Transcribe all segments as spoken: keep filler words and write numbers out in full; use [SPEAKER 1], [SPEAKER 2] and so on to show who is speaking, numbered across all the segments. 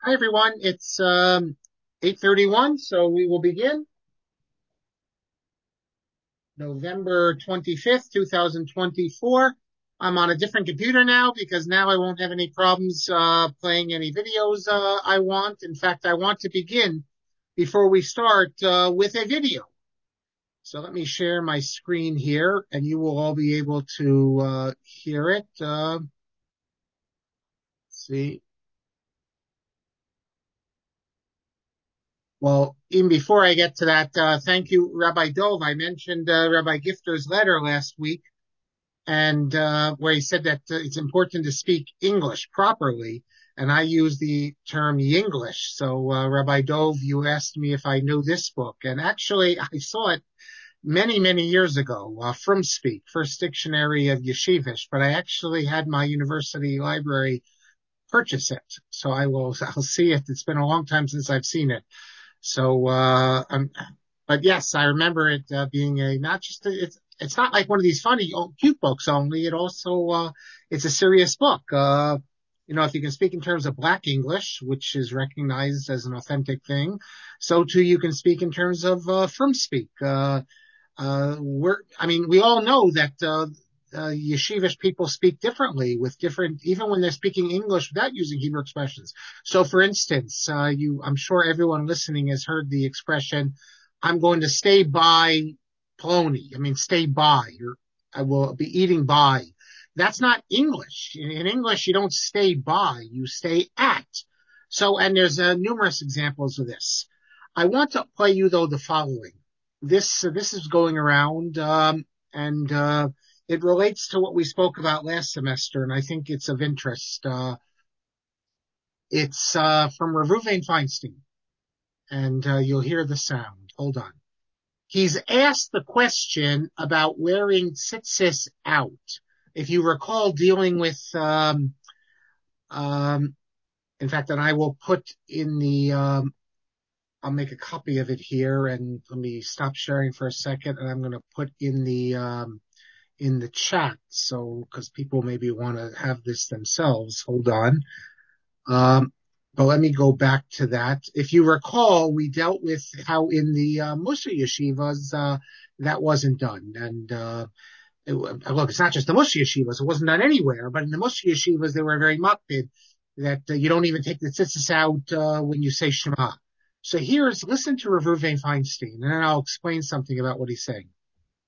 [SPEAKER 1] Hi, everyone. It's um, eight thirty-one, so we will begin. November twenty-fifth, twenty twenty-four. I'm on a different computer now because now I won't have any problems uh, playing any videos uh, I want. In fact, I want to begin before we start uh, with a video. So let me share my screen here, and you will all be able to uh, hear it. Uh, see. Well, even before I get to that, uh, thank you, Rabbi Dov. I mentioned uh, Rabbi Gifter's letter last week, and uh, where he said that uh, it's important to speak English properly, and I use the term Yinglish. So, uh, Rabbi Dov, you asked me if I knew this book, and actually, I saw it many, many years ago, uh, From Speak, First Dictionary of Yeshivish, but I actually had my university library purchase it, so I will, I'll see it. It's been a long time since I've seen it. So, uh, um, but yes, I remember it uh, being a not just a, it's it's not like one of these funny oh, cute books only. It also uh, it's a serious book. Uh, you know, if you can speak in terms of Black English, which is recognized as an authentic thing, so too you can speak in terms of uh, From Speak. Uh, uh, we're, I mean, we all know that uh, uh, yeshivish people speak differently with different, even when they're speaking English without using Hebrew expressions. So, for instance, uh, you, I'm sure everyone listening has heard the expression, "I'm going to stay by Poloni." I mean, stay by, or I will be eating by. That's not English. In, in English, you don't stay by, you stay at. So, and there's uh, numerous examples of this. I want to play you, though, the following. This, uh, this is going around, um, and, uh, it relates to what we spoke about last semester, and I think it's of interest. Uh, it's uh, from Reuven Feinstein, and uh, you'll hear the sound. Hold on. He's asked the question about wearing tzitzis out. If you recall dealing with, um, um, in fact, and I will put in the, um, I'll make a copy of it here, and let me stop sharing for a second, and I'm going to put in the, um, in the chat. So, because people maybe want to have this themselves. Hold on. Um, but let me go back to that. If you recall, we dealt with how in the uh, Mussar yeshivas, uh, that wasn't done. And, uh, it, look, it's not just the Mussar yeshivas. It wasn't done anywhere. But in the Mussar yeshivas, they were very makpid that uh, you don't even take the tzitzis out uh, when you say Shema. So here's, listen to Rav Reuven Feinstein, and then I'll explain something about what he's saying.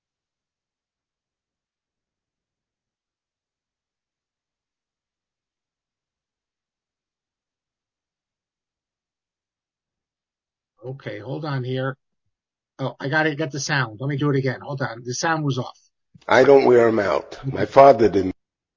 [SPEAKER 1] Okay, hold on here. Oh, I gotta get the sound. Let me do it again. Hold on. The sound was off.
[SPEAKER 2] I don't wear them out. My father didn't.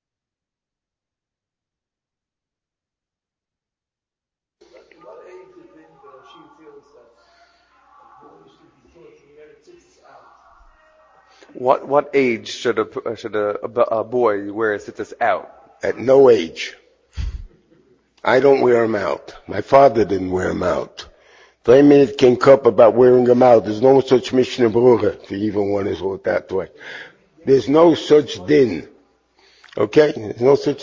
[SPEAKER 3] What what age should a should a, a, a boy wear tzitzis out?
[SPEAKER 2] At no age. I don't wear them out. My father didn't wear them out. Three minutes can cup about wearing them out. There's no such Mishnah Berurah, if you even want to say it that way. There's no such din. Okay? There's no such.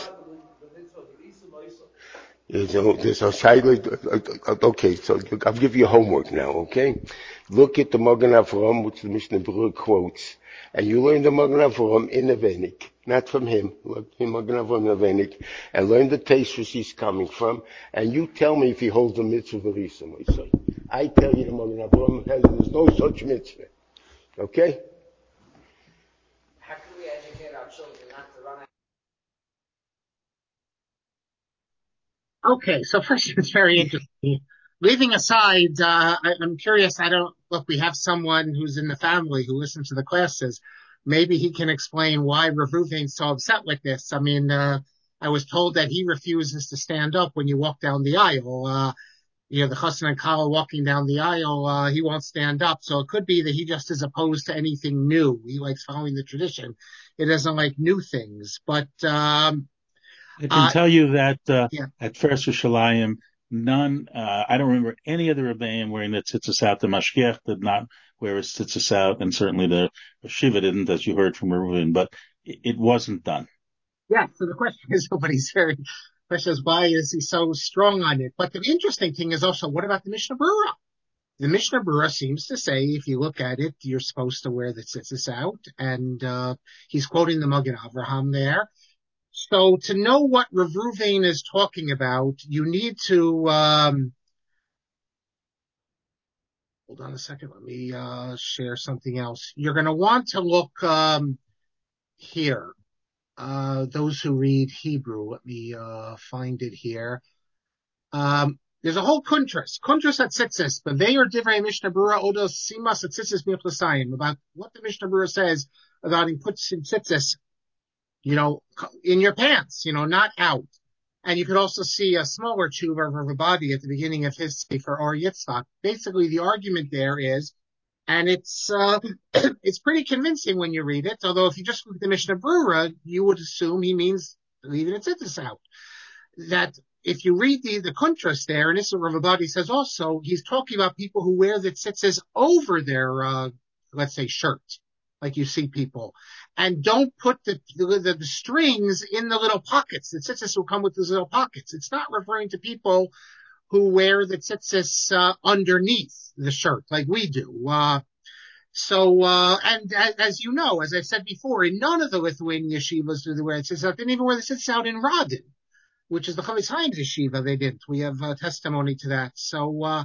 [SPEAKER 2] There's no, there's a shaila. Okay, so I'll give you homework now, okay? Look at the Magen Avraham, which the Mishnah Berurah quotes, and you learn the Magen Avraham in the Venik, not from him. Look in Magen Avraham in the Venik, and learn the taste which he's coming from, and you tell me if he holds the mitzvah v'risa, my son. I tell you the Magen Avraham has, there's no such mitzvah. Okay?
[SPEAKER 4] How can we educate our children not to run out?
[SPEAKER 1] Okay, so first, it's very interesting. Leaving aside, uh, I, I'm curious. I don't look. We have someone who's in the family who listens to the classes. Maybe he can explain why Rav Reuven's so upset with this. I mean, uh, I was told that he refuses to stand up when you walk down the aisle. Uh, you know, the chassan and kala walking down the aisle, uh, he won't stand up. So it could be that he just is opposed to anything new. He likes following the tradition. He doesn't like new things. But um,
[SPEAKER 5] I can
[SPEAKER 1] uh,
[SPEAKER 5] tell you that uh,
[SPEAKER 1] yeah.
[SPEAKER 5] at First Yerushalayim, none, uh, I don't remember any of the Rebbeim wearing the tzitzis out. The Mashgiach did not wear his tzitzis out, and certainly the Shiva didn't, as you heard from Reuven, but it, it wasn't done.
[SPEAKER 1] Yeah, so the question is, nobody's very, question is, why is he so strong on it? But the interesting thing is also, what about the Mishnah Berurah? The Mishnah Berurah seems to say, if you look at it, you're supposed to wear the tzitzis out, and uh, he's quoting the Magen Avraham there. So to know what Rav Ruvain is talking about, you need to um, hold on a second. Let me uh, share something else. You're going to want to look um, here. Uh, those who read Hebrew, let me uh, find it here. Um, there's a whole kuntras, kuntras at tzitzis, but they are divrei Mishnah Berurah odos simas at tzitzis mi'plasayim, about what the Mishnah Berurah says about he puts in tzitzis, you know, in your pants, you know, not out. And you could also see a smaller tshuva of Ravabadi at the beginning of his Sefer Or Yitzchak. Basically, the argument there is, and it's uh, it's pretty convincing when you read it. Although if you just look at the Mishnah Berurah, you would assume he means leaving the tzitzis out. That if you read the the kuntras there, and this is what Ravabadi says also, he's talking about people who wear the tzitzis over their, uh, let's say, shirt, like you see people, and don't put the the, the strings in the little pockets. The tzitzis will come with those little pockets. It's not referring to people who wear the tzitzis uh, underneath the shirt, like we do. Uh, so, uh, and as, as you know, as I've said before, in none of the Lithuanian yeshivas do they wear tzitzis out. They didn't even wear the tzitzis out in Radin, which is the Chavetz Chaim's yeshiva. They didn't. We have uh, testimony to that. So, uh,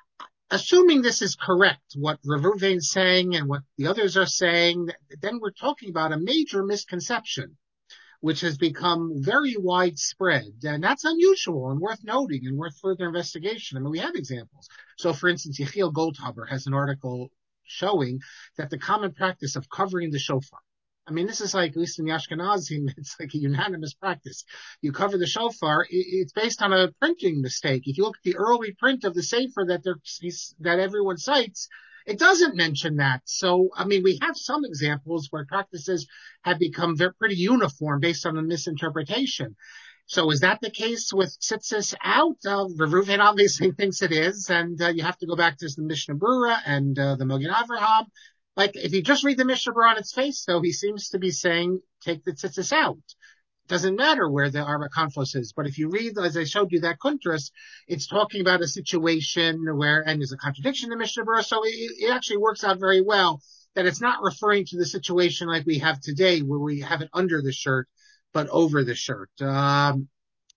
[SPEAKER 1] assuming this is correct, what Rav Ruvain's saying and what the others are saying, then we're talking about a major misconception, which has become very widespread. And that's unusual and worth noting and worth further investigation. I mean, we have examples. So, for instance, Yechiel Goldhaber has an article showing that the common practice of covering the shofar. I mean, this is like, at least in the Ashkenazim, it's like a unanimous practice. You cover the shofar, it's based on a printing mistake. If you look at the early print of the Sefer that that everyone cites, it doesn't mention that. So, I mean, we have some examples where practices have become very, pretty uniform based on a misinterpretation. So is that the case with tzitzis out? Uh, Rav Ruvain obviously thinks it is, and uh, you have to go back to the Mishnah Berurah and uh, the Magen Avraham. Like, if you just read the Mishnah Berurah on its face, though, he seems to be saying, take the tzitzis out. Doesn't matter where the Arba Konfos is. But if you read, as I showed you, that kuntras, it's talking about a situation where, and there's a contradiction in Mishnah Berurah, so it, it actually works out very well that it's not referring to the situation like we have today, where we have it under the shirt, but over the shirt. Um,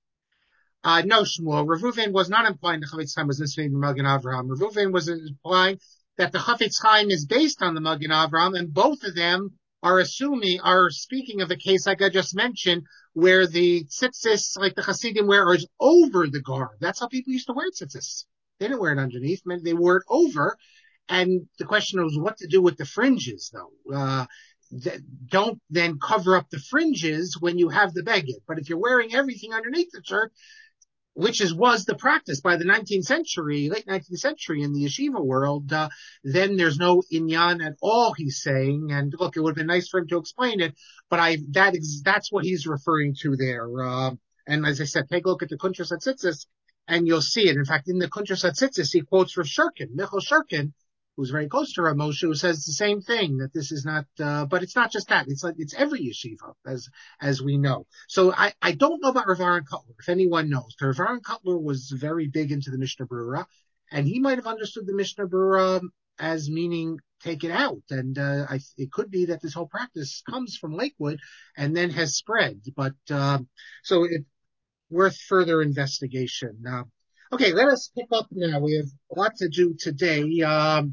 [SPEAKER 1] uh, no, Shmuel, Rav Ruvain was not implying the Chavetz Chaim was listening to Magen Avraham. Rav Ruvain was implying that the Chavetz Chaim is based on the Magen Avraham, and both of them are assuming, are speaking of a case like I just mentioned, where the tzitzis, like the Hasidim wear, is over the garb. That's how people used to wear tzitzis. They didn't wear it underneath, they wore it over. And the question was what to do with the fringes, though. Uh, th- don't then cover up the fringes when you have the beged. But if you're wearing everything underneath the shirt, which is was the practice by the nineteenth century, late nineteenth century in the yeshiva world, uh, then there's no inyan at all, he's saying. And look, it would have been nice for him to explain it, but I that is that's what he's referring to there. Uh, and as I said, take a look at the Kuntras Hatzitzis, and you'll see it. In fact, in the Kuntras Hatzitzis, he quotes Rav Shurkin, Michal Shurkin, who's very close to Rav Moshe, who says the same thing, that this is not, uh, but it's not just that. It's like, it's every yeshiva, as, as we know. So I, I don't know about Rav Aaron Kotler, if anyone knows. Rav Aaron Kotler was very big into the Mishnah Berurah, and he might have understood the Mishnah Berurah as meaning take it out. And, uh, I, it could be that this whole practice comes from Lakewood and then has spread. But, um, so it's worth further investigation. Uh, okay, let us pick up now. We have a lot to do today. Um,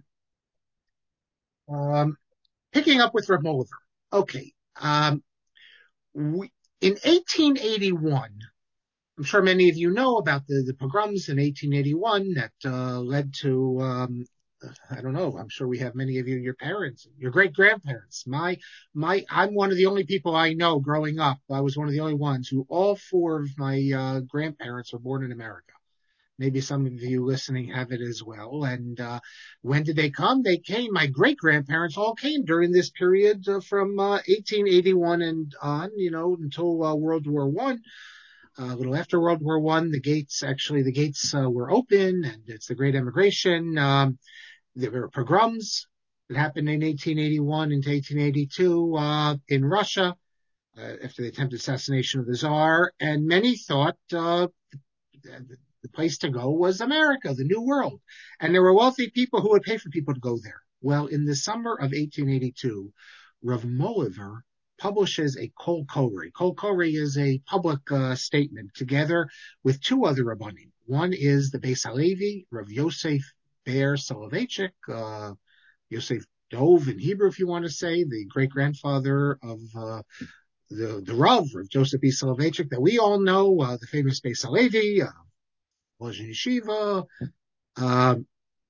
[SPEAKER 1] Um, picking up with Rav Moliver. Okay. Um, we, in eighteen eighty-one, I'm sure many of you know about the, the pogroms in eighteen eighty-one that, uh, led to, um, I don't know, I'm sure we have many of you, your parents, your great grandparents. My, my, I'm one of the only people I know growing up. I was one of the only ones who all four of my, uh, grandparents were born in America. Maybe some of you listening have it as well. And uh, when did they come? They came. My great-grandparents all came during this period uh, from uh, eighteen eighty-one and on, you know, until uh, World War One. Uh, a little after World War One, the gates, actually, the gates uh, were open, and it's the Great Emigration. Um, there were pogroms that happened in eighteen eighty-one into eighteen eighty-two uh, in Russia. uh, after the attempted assassination of the Tsar, and many thought uh, the, the place to go was America, the New World, and there were wealthy people who would pay for people to go there. Well, in the summer of eighteen eighty-two, Rav Moliver publishes a Kol Koreh. Kol Koreh is a public uh, statement together with two other Rabbanim. One is the Beis Halevi, Rav Yosef Ber Soloveitchik, uh, Yosef Dov in Hebrew, if you want to say, the great-grandfather of uh, the, the Rav, Rav Joseph B. Soloveitchik, that we all know, uh, the famous Beis Halevi, uh, Lozhin Yeshiva, um,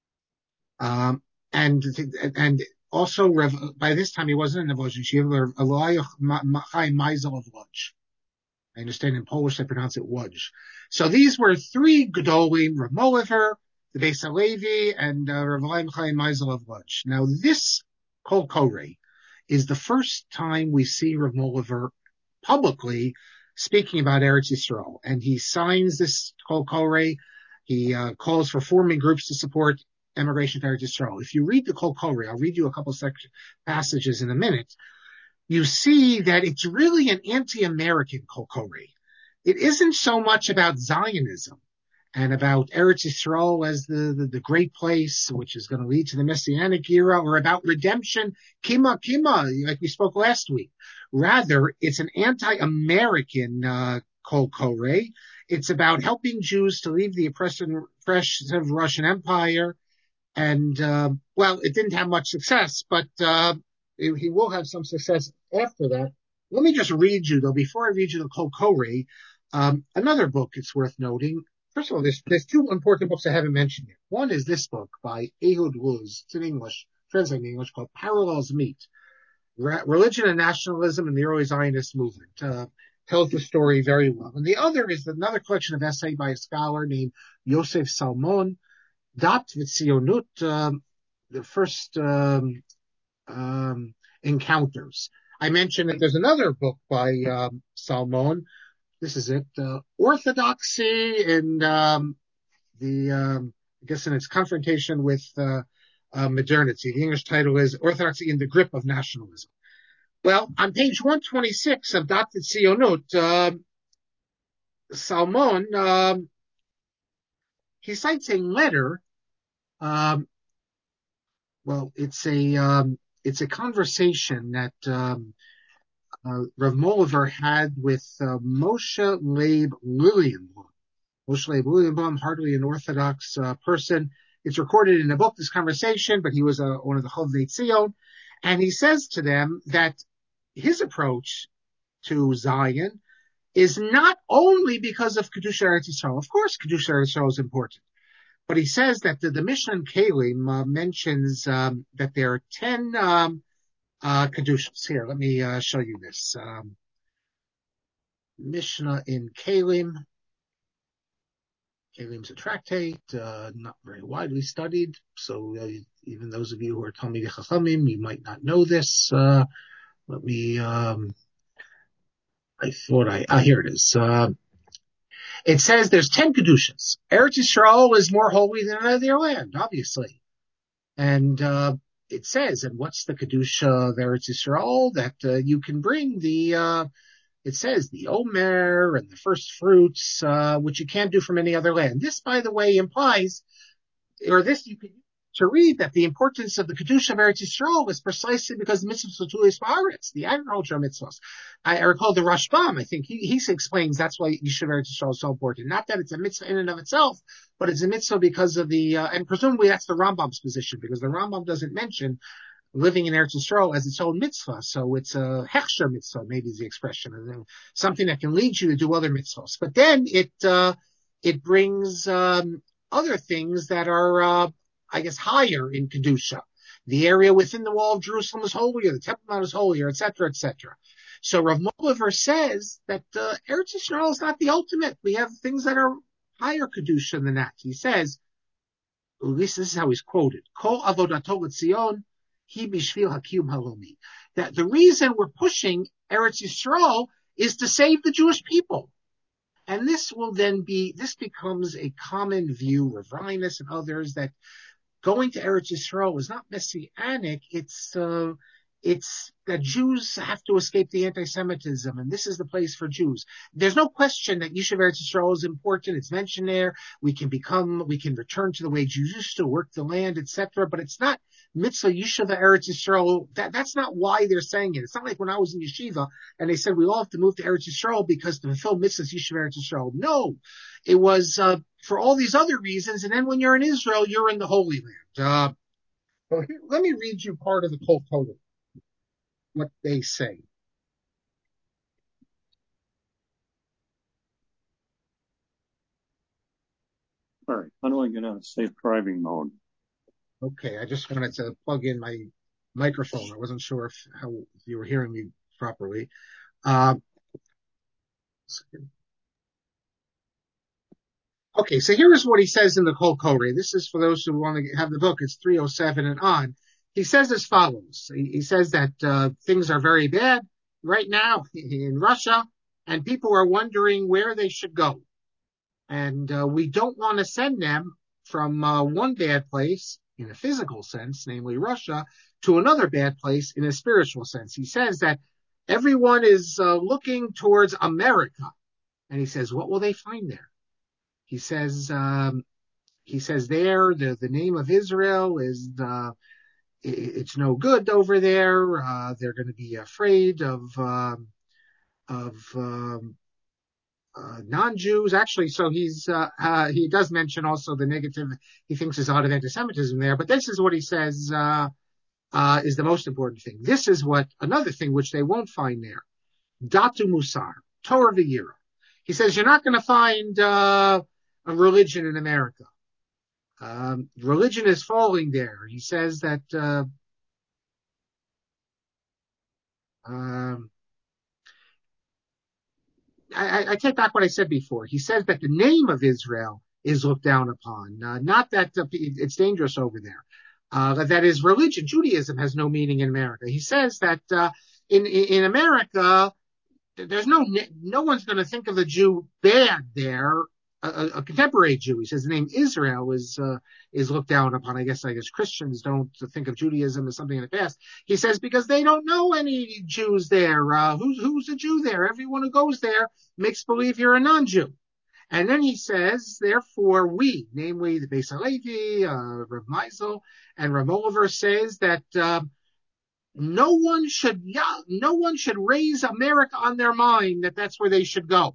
[SPEAKER 1] um, and, and also, by this time, he wasn't in the Lozhin Yeshiva, Eliah Chaim Meisel of Lodz. I understand in Polish they pronounce it Łódź. So these were three Gedolim, Rav Moliver, the Beis Halevi, and uh, Rav Chaim Meisel of Lodz. Now, this Kol Koreh is the first time we see Rav Moliver publicly speaking about Eretz Yisrael, and he signs this Kol Koreh. He uh, calls for forming groups to support emigration to Eretz Yisrael. If you read the Kol Koreh, I'll read you a couple of passages in a minute. You see that it's really an anti-American Kol Koreh. It isn't so much about Zionism and about Eretz Yisrael as the, the, the great place, which is going to lead to the Messianic era, or about redemption, kima kima, like we spoke last week. Rather, it's an anti-American uh, Kol Koreh. It's about helping Jews to leave the oppressive, oppressive Russian Empire. And, uh, well, it didn't have much success, but uh, it, he will have some success after that. Let me just read you, though, before I read you the Kol Koreh, um, another book it's worth noting. First of all, there's, there's two important books I haven't mentioned yet. One is this book by Ehud Luz. It's in English, translated in English, called Parallels Meet. Re- Religion and Nationalism in the Early Zionist Movement. Uh, tells the story very well. And the other is another collection of essays by a scholar named Yosef Salmon, Dat V'Tzionut, um, the first um, um, encounters. I mentioned that there's another book by um, Salmon. This is it, uh, Orthodoxy and um, the, um, I guess in its confrontation with uh, uh, modernity. The English title is Orthodoxy in the Grip of Nationalism. Well, on page one twenty-six of Dat V'Tzionut, um, Salmon, um, he cites a letter. Um, well, it's a um, it's a conversation that um, uh, Rav Moliver had with uh, Moshe Leib Lilienblum. Moshe Leib Lilienblum, hardly an Orthodox uh, person. It's recorded in a book, this conversation, but he was uh, one of the Chovnei Tzion. And he says to them that his approach to Zion is not only because of Kedusha Eretz Yisrael. Of course, Kedusha Eretz Yisrael is important. But he says that the, the Mishnah in Kalim uh, mentions um, that there are ten um, uh, Kedushas. Here, let me uh, show you this. Um, Mishnah in Kalim. Kalim's a tractate, uh, not very widely studied. So uh, even those of you who are Talmidei Chachamim, you might not know this. Uh, let me, um, I thought I, ah, here it is. Uh, It says there's ten Kedushas. Eretz Yisrael is more holy than any other land, obviously. And uh, it says, and what's the Kedusha of Eretz Yisrael? That uh, you can bring the, uh, it says, the Omer and the first fruits, uh, which you can't do from any other land. This, by the way, implies, or this you could to read that the importance of the Kedusha of Eretz Yisrael was precisely because the mitzvahs of Tulis Ba'aretz, the agricultural mitzvahs. I, I recall the Rashbam, I think he, he explains that's why Yishuv Eretz Yisrael is so important. Not that it's a mitzvah in and of itself, but it's a mitzvah because of the, uh, and presumably that's the Rambam's position, because the Rambam doesn't mention living in Eretz Yisrael as its own mitzvah. So it's a hechsher mitzvah, maybe is the expression, something that can lead you to do other mitzvahs. But then it, uh, it brings, um, other things that are, uh, I guess, higher in Kedusha. The area within the wall of Jerusalem is holier, the Temple Mount is holier, et cetera, et cetera. So Rav Moliver says that uh, Eretz Yisrael is not the ultimate. We have things that are higher Kedusha than that. He says, at least this is how he's quoted, Kol avodato l'tzion hi bishvil hakiyum halomi. That the reason we're pushing Eretz Yisrael is to save the Jewish people. And this will then be, this becomes a common view, Rav Reines and others, that going to Eretz Yisrael is not messianic. It's, uh, it's that Jews have to escape the anti-Semitism, and this is the place for Jews. There's no question that Yishuv Eretz Yisrael is important. It's mentioned there. We can become, we can return to the way Jews used to work the land, et cetera. But it's not mitzvah Yishuv Eretz Yisrael. That, that's not why they're saying it. It's not like when I was in yeshiva and they said we all have to move to Eretz Yisrael because to fulfill mitzvahs Yishuv Eretz Yisrael. No, it was uh, for all these other reasons. And then when you're in Israel, you're in the Holy Land. Uh, well, here, let me read you part of the Kol Kohen, what they say.
[SPEAKER 6] All right. How do I get out of safe driving mode?
[SPEAKER 1] Okay, I just wanted to plug in my microphone. I wasn't sure if how if you were hearing me properly. Uh, okay, so here is what he says in the Kol Koreh. This is for those who want to have the book. It's three oh seven and on. He says as follows. He, he says that uh, things are very bad right now in Russia, and people are wondering where they should go. And uh, we don't want to send them from uh, one bad place in a physical sense, namely Russia, to another bad place in a spiritual sense. He says that everyone is uh, looking towards America. And he says, what will they find there? He says, um, he says there, the, the name of Israel is, uh, it, it's no good over there. Uh, they're going to be afraid of, um, of, um, Uh, non-Jews, actually, so he's, uh, uh, he does mention also the negative, he thinks is a lot of anti-Semitism there, but this is what he says, uh, uh, is the most important thing. This is what, another thing which they won't find there. Datu Musar, Torah V'Yira. He says, you're not going to find, uh, a religion in America. Um, religion is falling there. He says that, uh, um, I, I take back what I said before. He says that the name of Israel is looked down upon, uh, not that uh, it's dangerous over there. Uh, that is, religion, Judaism has no meaning in America. He says that uh, in in America, there's no no one's going to think of the Jew bad there. A, a contemporary Jew, he says, the name Israel is uh, is looked down upon. I guess I guess Christians don't think of Judaism as something in the past. He says because they don't know any Jews there. Uh, who's who's a Jew there? Everyone who goes there makes believe you're a non-Jew. And then he says, therefore, we, namely the Beis Halevi, uh, Rav Meisel, and Rav Oliver says that uh, no one should no one should raise America on their mind that that's where they should go.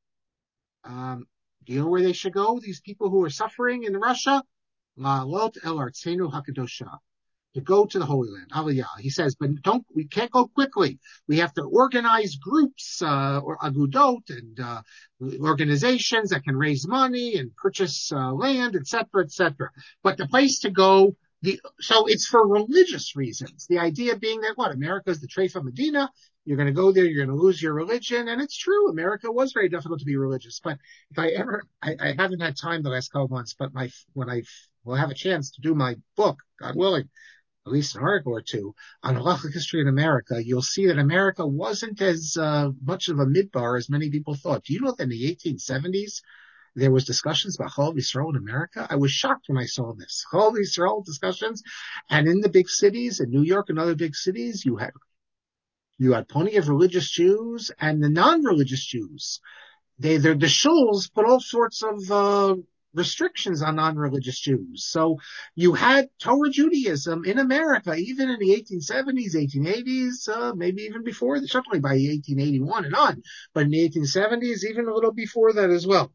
[SPEAKER 1] Um, Do you know where they should go? These people who are suffering in Russia? La'alot el artzenu hakadosha. To go to the Holy Land. Aliyah. He says, but don't, we can't go quickly. We have to organize groups, uh, or agudot and, uh, organizations that can raise money and purchase, uh, land, et cetera, et cetera. But the place to go, the, so it's for religious reasons. The idea being that what? America is the Treifa Medina. You're going to go there, you're going to lose your religion. And it's true, America was very difficult to be religious. But if I ever, I, I haven't had time the last couple months, but my, when I will have a chance to do my book, God willing, at least an article or two, on halachic history in America, you'll see that America wasn't as uh, much of a midbar as many people thought. Do you know that in the eighteen seventies, there was discussions about Chol Yisrael in America? I was shocked when I saw this. Chol Yisrael discussions. And in the big cities, in New York and other big cities, you had You had plenty of religious Jews and the non-religious Jews. They, the shuls put all sorts of uh, restrictions on non-religious Jews. So you had Torah Judaism in America, even in the eighteen seventies, eighteen eighties, uh, maybe even before, certainly by eighteen eighty-one and on, but in the eighteen seventies, even a little before that as well.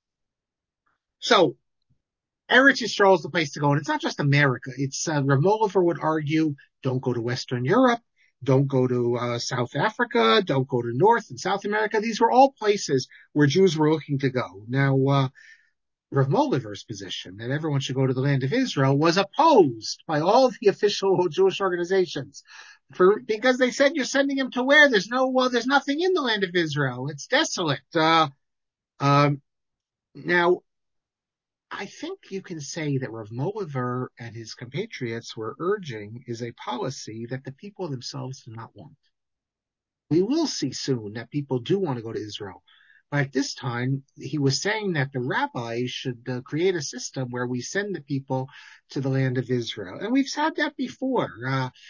[SPEAKER 1] So Eretz Yisrael is the place to go. And it's not just America. It's, uh, Rav Oliver would argue, don't go to Western Europe. Don't go to uh, South Africa. Don't go to North and South America. These were all places where Jews were looking to go. Now, uh, Rav Molliver's position that everyone should go to the land of Israel was opposed by all the official Jewish organizations, for because they said you're sending him to where there's no, well, there's nothing in the land of Israel. It's desolate. Uh, um, now, I think you can say that Rav Molliver and his compatriots were urging is a policy that the people themselves do not want. We will see soon that people do want to go to Israel. But at this time, he was saying that the rabbis should uh, create a system where we send the people to the land of Israel. And we've had that before. Uh,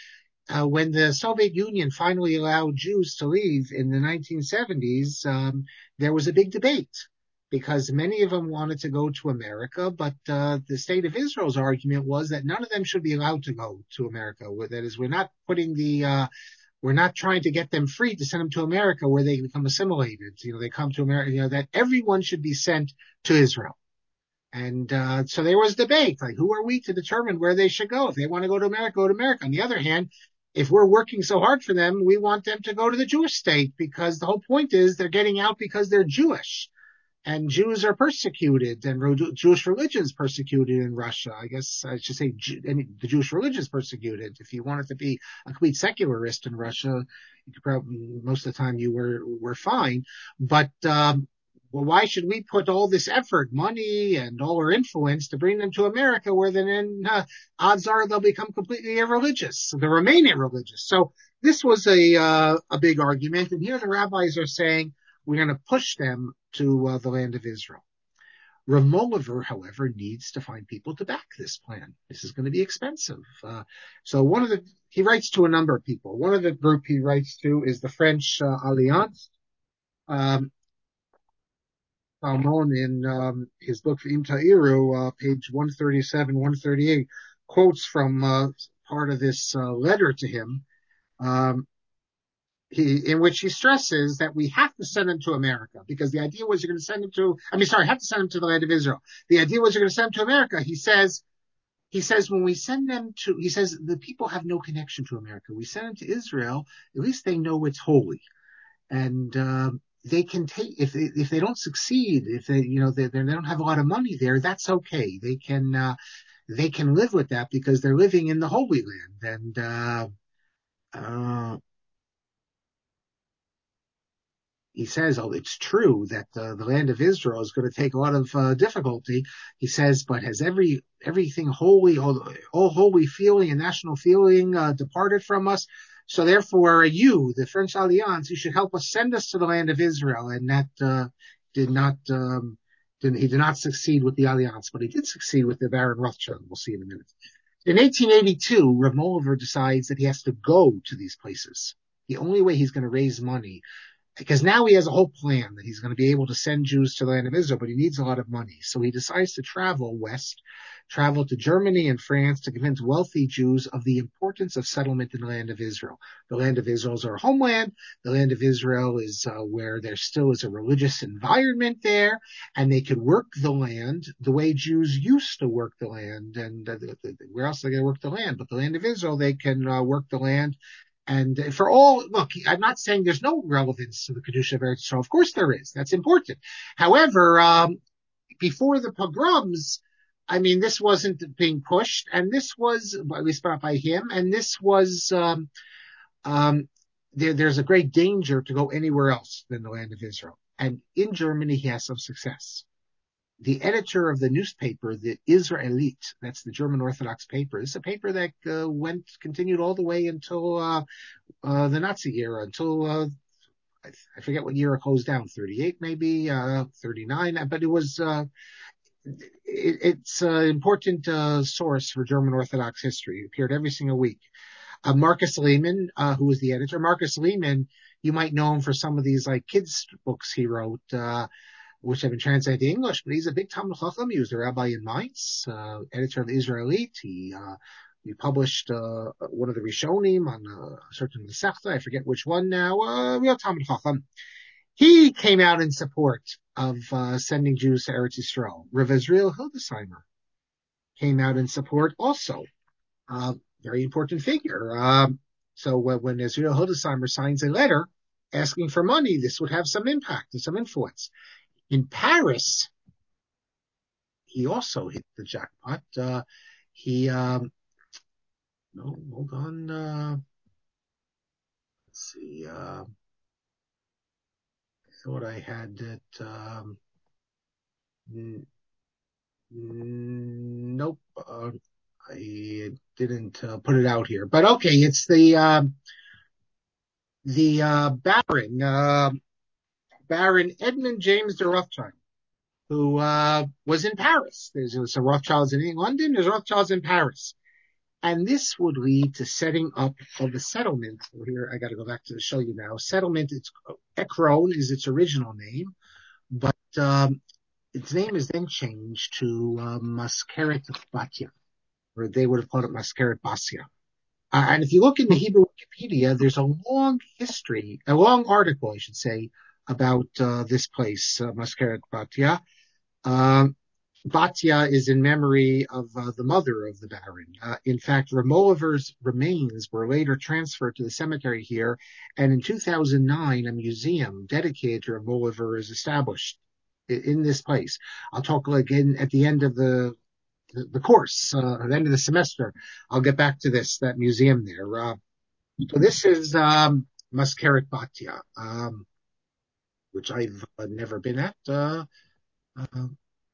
[SPEAKER 1] uh, when the Soviet Union finally allowed Jews to leave in the nineteen seventies, um, there was a big debate because many of them wanted to go to America, but uh, the state of Israel's argument was that none of them should be allowed to go to America. That is, we're not putting the uh, we're not trying to get them free to send them to America where they become assimilated. You know, they come to America. You know, that everyone should be sent to Israel. And uh, so there was debate, like, who are we to determine where they should go? If they want to go to America, go to America. On the other hand, if we're working so hard for them, we want them to go to the Jewish state because the whole point is they're getting out because they're Jewish. And Jews are persecuted, and Jewish religion is persecuted in Russia. I guess I should say I mean, the Jewish religion is persecuted. If you wanted to be a complete secularist in Russia, you could probably, most of the time you were were fine. But um, well, why should we put all this effort, money, and all our influence to bring them to America, where then uh, odds are they'll become completely irreligious, they'll remain irreligious. So this was a uh, a big argument, and here the rabbis are saying we're going to push them to uh, the land of Israel. Rav Moliver, however, needs to find people to back this plan. This is going to be expensive. Uh, so one of the, he writes to a number of people. One of the group he writes to is the French uh, Alliance. Um, Salmon, in um, his book Im Ta'iru, uh, page one thirty-seven, one thirty-eight, quotes from uh, part of this uh, letter to him. Um, He, in which he stresses that we have to send them to America because the idea was you're going to send them to, I mean, sorry, have to send them to the land of Israel. The idea was you're going to send them to America. He says, he says, when we send them to, he says, the people have no connection to America. We send them to Israel. At least they know it's holy. And, um, they can take, if they, if they don't succeed, if they, you know, they, they don't have a lot of money there, that's okay. They can, uh, they can live with that because they're living in the Holy Land. And, uh, uh, he says, oh, it's true that uh, the land of Israel is going to take a lot of uh, difficulty. He says, but has every everything holy, all, all holy feeling and national feeling uh, departed from us? So therefore, you, the French Alliance, you should help us send us to the land of Israel. And that uh, did not, um, did, he did not succeed with the Alliance, but he did succeed with the Baron Rothschild. We'll see in a minute. In eighteen eighty-two, Rav Moliver decides that he has to go to these places. The only way he's going to raise money, because now he has a whole plan that he's going to be able to send Jews to the land of Israel, but he needs a lot of money. So he decides to travel west, travel to Germany and France to convince wealthy Jews of the importance of settlement in the land of Israel. The land of Israel is our homeland. The land of Israel is uh, where there still is a religious environment there, and they could work the land the way Jews used to work the land. And uh, the, the, where else are they going to work the land? But the land of Israel, they can uh, work the land. And for all, look, I'm not saying there's no relevance to the Kedusha of Eretz Yisrael. Of course there is. That's important. However, um, before the pogroms, I mean, this wasn't being pushed, and this was, at least not by him, and this was, um, um, there, there's a great danger to go anywhere else than the land of Israel. And in Germany, he has some success. The editor of the newspaper, the Israelite, that's the German Orthodox paper. It's a paper that uh, went, continued all the way until uh, uh, the Nazi era, until uh, I, I forget what year it closed down, thirty-eight maybe, uh, thirty-nine, but it was, uh, it, it's an important uh, source for German Orthodox history. It appeared every single week. Uh, Marcus Lehman, uh, who was the editor, Marcus Lehman, you might know him for some of these like kids books he wrote, uh, which have been translated to English, but he's a big Talmud Chacham. He was a rabbi in Mainz, uh, editor of the Israelite. He, uh, he published, uh, one of the Rishonim on a certain Masechta. I forget which one now, uh, real Talmud Chacham. He came out in support of, uh, sending Jews to Eretz Yisrael. Rav Israel Hildesheimer came out in support also. Uh, very important figure. Um, so when, when Israel Hildesheimer signs a letter asking for money, this would have some impact and some influence. In Paris, he also hit the jackpot. Uh, he, um, no, hold on. Uh, let's see. Uh, I thought I had it. Um, n- n- nope. Uh, I didn't uh, put it out here, but okay. It's the, um, the, uh, Baron, uh, Baron Edmund James de Rothschild, who, uh, was in Paris. There's, there's a Rothschilds in London. There's Rothschilds in Paris. And this would lead to setting up of a settlement. So here, I got to go back to the show you now. Settlement, it's Ekron is its original name, but um, its name is then changed to uh, Maskeret Batya, or they would have called it Maskeret Basya. Uh, and if you look in the Hebrew Wikipedia, there's a long history, a long article, I should say, about uh, this place, uh, Maskeret Batya. Uh, Batya is in memory of uh, the mother of the Baron. Uh, in fact, Remoliver's remains were later transferred to the cemetery here, and in two thousand nine, a museum dedicated to Remoliver is established in, in this place. I'll talk again at the end of the the, the course, uh, at the end of the semester. I'll get back to this, that museum there. Uh, so this is um, Maskeret Batya, um, which I've uh, never been at. Uh, uh,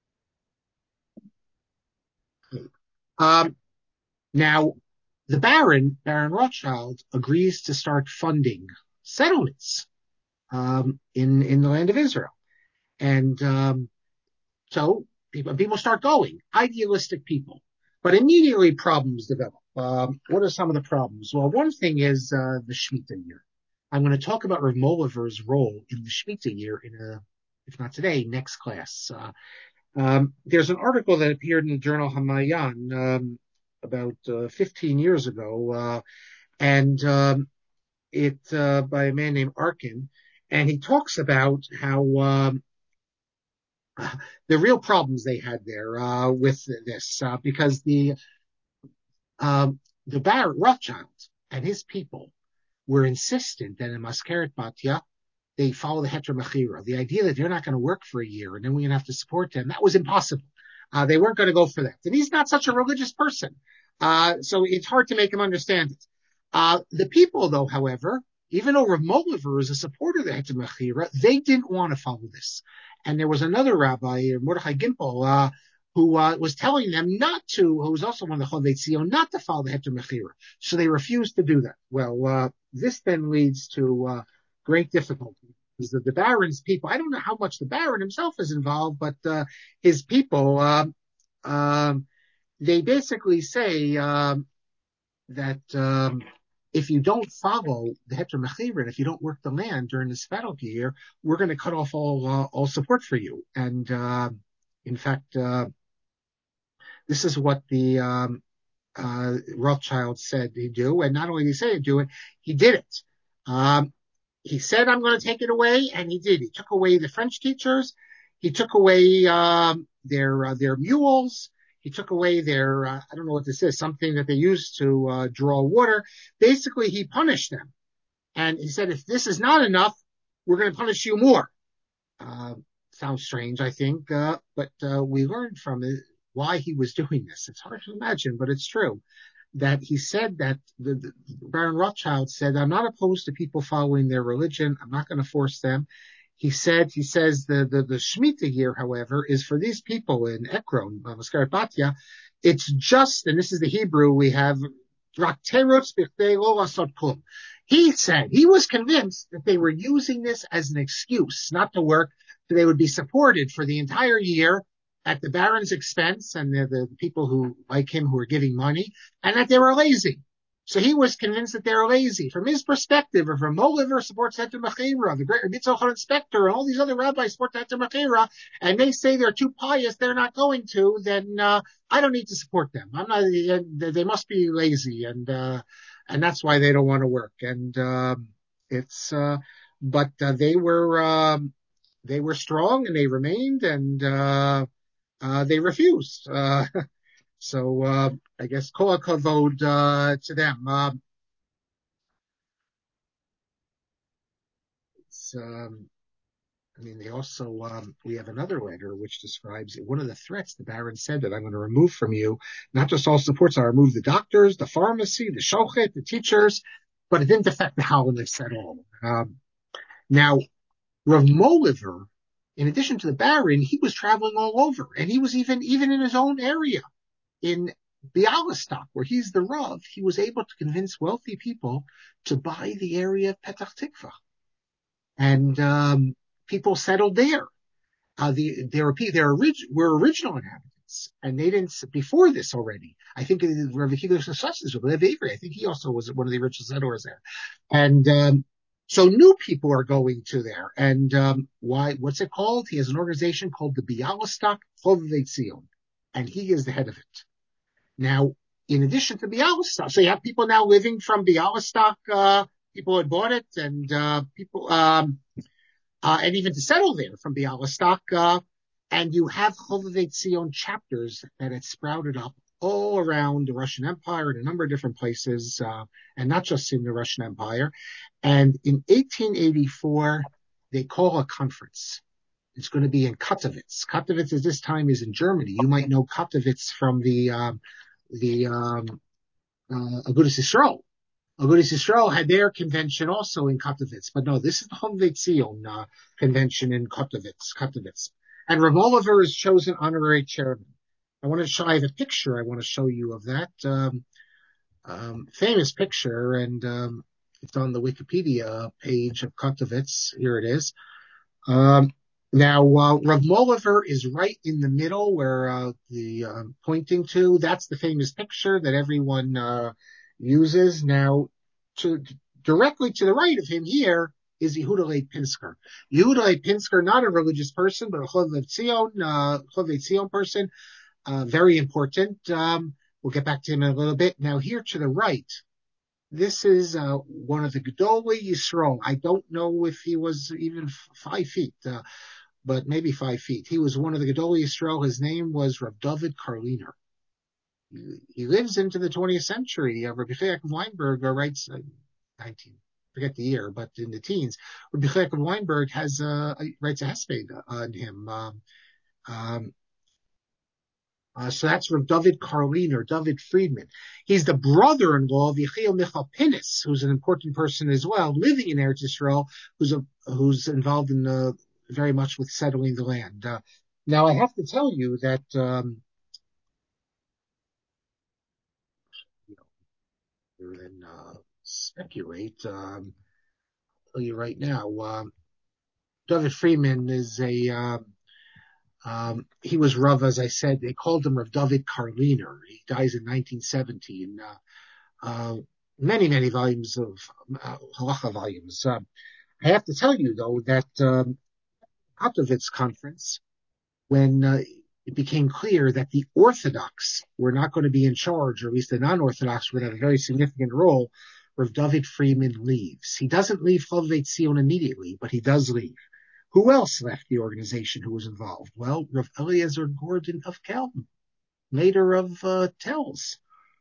[SPEAKER 1] um, Now, the Baron, Baron Rothschild, agrees to start funding settlements um, in in the land of Israel, and um, so people people start going, idealistic people, but immediately problems develop. Um, what are some of the problems? Well, one thing is uh, the Shemitah year. I'm going to talk about Rav Moliver's role in the Shemitah year in a, if not today, next class. Uh, um, there's an article that appeared in the journal Hamayan um, about uh, fifteen years ago, uh, and um, it uh, by a man named Arkin, and he talks about how um, the real problems they had there uh, with this, uh, because the um, the Baron Rothschild and his people were insistent that in Maskeret Batya they follow the Heter Mechira. The idea that they're not going to work for a year and then we're going to have to support them, that was impossible. Uh, they weren't going to go for that. And he's not such a religious person. Uh, so it's hard to make him understand it. Uh, the people, though, however, even though Rav Moliver is a supporter of the Heter Mechira, they didn't want to follow this. And there was another rabbi, Mordechai Gimpel, uh, who uh, was telling them not to, who was also one of the Chovei Tzion, not to follow the Heter Mechira. So they refused to do that. Well, uh, this then leads to uh, great difficulty. Because the, the Baron's people, I don't know how much the Baron himself is involved, but uh, his people, um, um, they basically say um, that um, if you don't follow the Heter Mechira, and if you don't work the land during this battle year, we're going to cut off all uh, all support for you. And uh, in fact, uh, this is what the um, uh, Rothschild said he'd do. And not only did he say he'd do it, he did it. Um, he said, I'm going to take it away, and he did. He took away the French teachers. He took away um, their uh, their mules. He took away their, uh, I don't know what this is, something that they used to uh, draw water. Basically, he punished them. And he said, if this is not enough, we're going to punish you more. Uh, sounds strange, I think, uh, but uh, we learned from it why he was doing this. It's hard to imagine, but it's true. That he said that the, the Baron Rothschild said, I'm not opposed to people following their religion. I'm not going to force them. He said, he says the, the, the Shemitah year, however, is for these people in Ekron, Maskeret Batya. It's just, and this is the Hebrew, we have, he said, he was convinced that they were using this as an excuse not to work, so they would be supported for the entire year at the Baron's expense, and the, the people who like him who are giving money, and that they were lazy. So he was convinced that they were lazy. From his perspective, if Rav Moliver supports Heter Mechira, the great Rabbi Tzachar Inspector, and all these other rabbis support Heter Mechira, and they say they're too pious, they're not going to, then uh, I don't need to support them. I'm not. They must be lazy, and uh, and that's why they don't want to work. And um, it's, uh, but uh, they were um, they were strong, and they remained, and. Uh, Uh, they refused. Uh, so, uh, I guess kol hakavod, uh, to them. Um, it's, um, I mean, they also, um, we have another letter which describes one of the threats the Baron said that I'm going to remove from you, not just all supports, I'll remove the doctors, the pharmacy, the shochet, the teachers, but it didn't affect the Holocaust at all. Um, now, Rav Moliver, in addition to the Baron, he was traveling all over, and he was even, even in his own area. In Bialystok, where he's the Rav, he was able to convince wealthy people to buy the area of Petach Tikva. And um, people settled there. Uh, the, there were, there orig- were original inhabitants. Kottovitz, and they didn't, before this already, I think Rav Akiva Sassis, Rav Avery, I think he also was one of the original settlers there. And, um, so new people are going to there. And, um, why, what's it called? He has an organization called the Bialystok Chovevei Tzion, and he is the head of it. Now, in addition to Bialystok, so you have people now living from Bialystok, uh, people had bought it, and, uh, people, um, uh, and even to settle there from Bialystok, uh, and you have Chovevei Tzion chapters that had sprouted up all around the Russian Empire in a number of different places, uh, and not just in the Russian Empire. And in eighteen eighty-four, they call a conference. It's going to be in Katowice. Katowice at this time is in Germany. You might know Katowice from the, um, the, um, uh, Agudas Yisrael. Agudas Yisrael had their convention also in Katowice, but no, this is the Chovevei Tzion, uh, convention in Katowice, Katowice. And Rav Oliver is chosen honorary chairman. I want to show, I have a picture I want to show you of that, um, um, famous picture, and, um, it's on the Wikipedia page of Katowice. Here it is. Um, now, uh, Rav Oliver is right in the middle where, uh, the, um, pointing to, that's the famous picture that everyone, uh, uses. Now, to, directly to the right of him here is Yehuda Leib Pinsker. Yehuda Leib Pinsker, not a religious person, but a Chovevei Tzion, uh, Chovevei Tzion person, uh, very important. Um, we'll get back to him in a little bit. Now, here to the right, this is, uh, one of the Gedolei Yisrael. I don't know if he was even f- five feet, uh, but maybe five feet. He was one of the Gedolei Yisrael. His name was Rav David Karliner. He, he lives into the twentieth century. Uh, Rabbi Chaim Weinberg uh, writes, uh, nineteen, forget the year, but in the teens, Rabbi Chaim Weinberg has, uh, writes a hesped on him. Um, um, Uh, so that's from David Karliner, David Friedman. He's the brother-in-law of Yechiel Michal Pinnis, who's an important person as well, living in Eretz Yisrael, who's a, who's involved in, uh, very much with settling the land. Uh, now I have to tell you that, um, you know, rather than, uh, speculate, um, I'll tell you right now, um, David Friedman is a, um, Um, he was Rav, as I said, they called him Rav David Karliner. He dies in nineteen seventeen. Uh, uh, many, many volumes of uh, halacha volumes. Uh, I have to tell you, though, that um, Katowice conference, when uh, it became clear that the Orthodox were not going to be in charge, or at least the non-Orthodox would have a very significant role, Rav David Friedman leaves. He doesn't leave Chovevei Tzion immediately, but he does leave. Who else left the organization who was involved? Well, Rav Eliezer Gordon of Kelton, later of uh, Telz.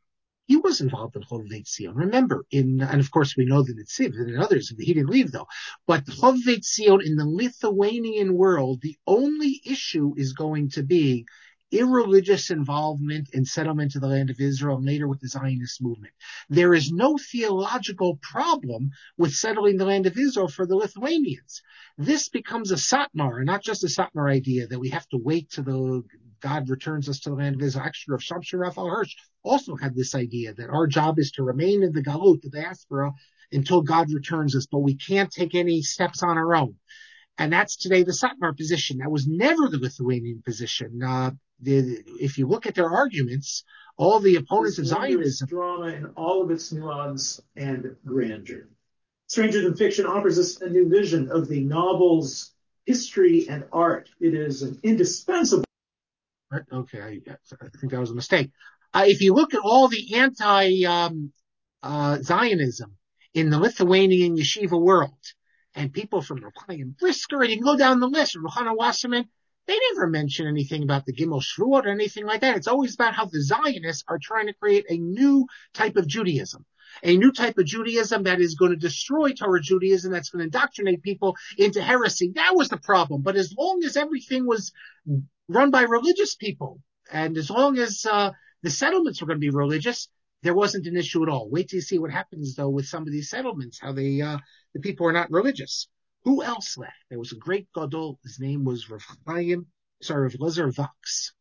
[SPEAKER 1] He was involved in Chovevei Tzion. Remember, in, and of course we know that it's Siv and others, he didn't leave though. But Chovevei Tzion in the Lithuanian world, the only issue is going to be irreligious involvement and settlement of the land of Israel, and later with the Zionist movement. There is no theological problem with settling the land of Israel for the Lithuanians. This becomes a Satmar, not just a Satmar idea that we have to wait till the God returns us to the land of Israel. Actually, Rav Shamshon Raphael Hirsch also had this idea that our job is to remain in the Galut, the diaspora, until God returns us, but we can't take any steps on our own. And that's today the Satmar position. That was never the Lithuanian position. Uh, the, if you look at their arguments, all the opponents of Zionism,
[SPEAKER 7] drama in all of its nuance and grandeur. Stranger Than Fiction offers us a new vision of the novel's history and art. It is an indispensable.
[SPEAKER 1] Right, okay, I, I think that was a mistake. Uh, if you look at all the anti um, uh, Zionism in the Lithuanian yeshiva world, and people from Rav Chaim Brisker, and you can go down the list, Rav Chanan Wasserman, they never mention anything about the Gimel Shvuot or anything like that. It's always about how the Zionists are trying to create a new type of Judaism, a new type of Judaism that is going to destroy Torah Judaism, that's going to indoctrinate people into heresy. That was the problem. But as long as everything was run by religious people, and as long as uh, the settlements were going to be religious, there wasn't an issue at all. Wait till you see what happens, though, with some of these settlements, how they, uh, the people are not religious. Who else left? There was a great gadol. His name was Rav Chaim, sorry, Rav Elazar Vox.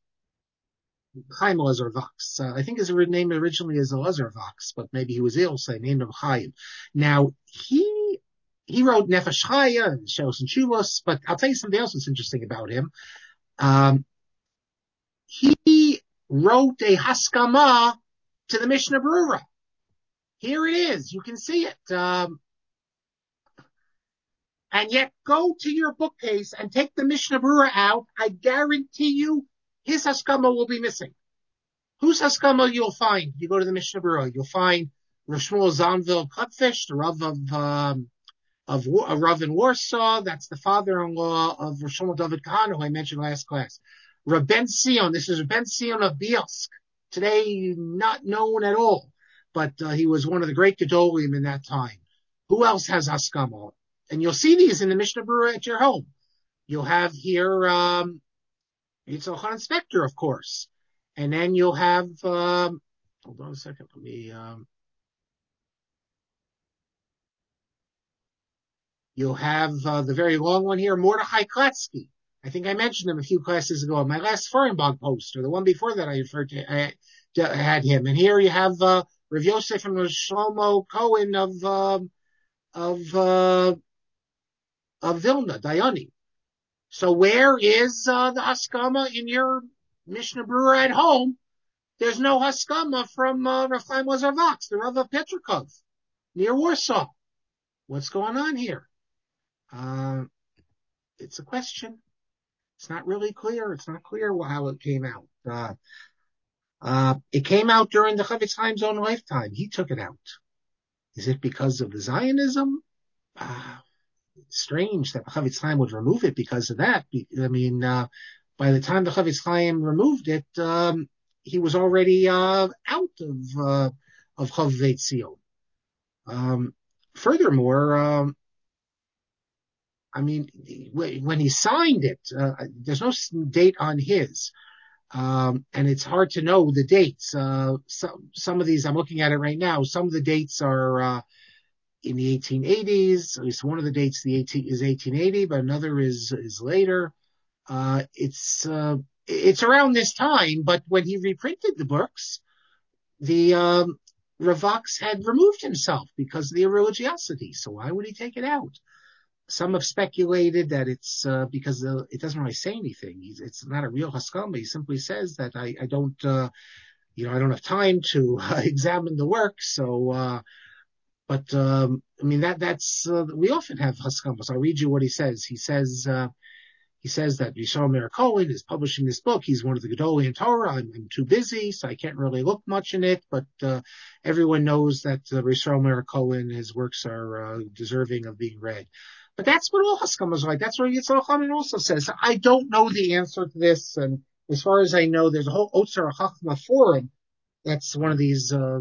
[SPEAKER 1] Chaim Elazar Vox. Uh, I think his name originally is Elazar Vox, but maybe he was ill, so they named him Chaim. Now, he, he wrote Nefesh Chaya and Shelos and Shuvos, but I'll tell you something else that's interesting about him. Um, he wrote a Haskama to the Mishnah Berurah. Here it is. You can see it. Um, and yet go to your bookcase and take the Mishnah Berurah out. I guarantee you his Haskama will be missing. Whose Haskama you'll find? You go to the Mishnah Berurah. You'll find Rav Shmuel Zonvil Kutfish, the Rav of, um, of a Rav in Warsaw. That's the father-in-law of Rav Shmuel David Kahana, who I mentioned last class. Rav Ben Sion. This is Rav Ben Sion of Bielsk. Today, not known at all, but uh, he was one of the great Gedolim in that time. Who else has Haskama? And you'll see these in the Mishnah Berurah at your home. You'll have here, um, Yitzhak Khan Spector, of course. And then you'll have, um, hold on a second, let me, um, you'll have uh, the very long one here, Mordechai Klatsky. I think I mentioned him a few classes ago. My last foreign blog post, or the one before that I referred to, I, I had him. And here you have uh, Rav Yosef and Rav Shlomo Cohen of, uh, of, uh, of Vilna, Dayani. So where is uh, the Haskama in your Mishnah Berurah at home? There's no Haskama from uh, Rav Chaim Lazar Vox, the Rav of Petrikov, near Warsaw. What's going on here? Uh, it's a question. It's not really clear. It's not clear how it came out. Uh, uh, it came out during the Chavetz Chaim's own lifetime. He took it out. Is it because of the Zionism? Uh, strange that the Chavetz Chaim would remove it because of that. I mean, uh, by the time the Chavetz Chaim removed it, um, he was already uh, out of uh, of Chavei Tzion. Um, furthermore, um, I mean, when he signed it, uh, there's no date on his, um, and it's hard to know the dates. Uh, so, some of these I'm looking at it right now. Some of the dates are uh, in the eighteen eighties. At least one of the dates the eighteen is eighteen eighty, but another is is later. Uh, it's uh, it's around this time, but when he reprinted the books, the um, Rav Vox had removed himself because of the irreligiosity. So why would he take it out? Some have speculated that it's uh, because uh, it doesn't really say anything. He's, it's not a real Haskama. He simply says that I, I don't, uh, you know, I don't have time to uh, examine the work. So, uh, but um, I mean that that's uh, we often have Haskamas. I'll read you what he says. He says. Uh, He says that Yishmael Meir Cohen is publishing this book. He's one of the Gedolei in Torah. I'm, I'm too busy, so I can't really look much in it. But uh, everyone knows that uh, Yishmael Meir Cohen, his works are uh, deserving of being read. But that's what all Haskamas are like. That's what Yitzhak Khan also says. I don't know the answer to this. And as far as I know, there's a whole Otzer Chachma forum. That's one of these uh,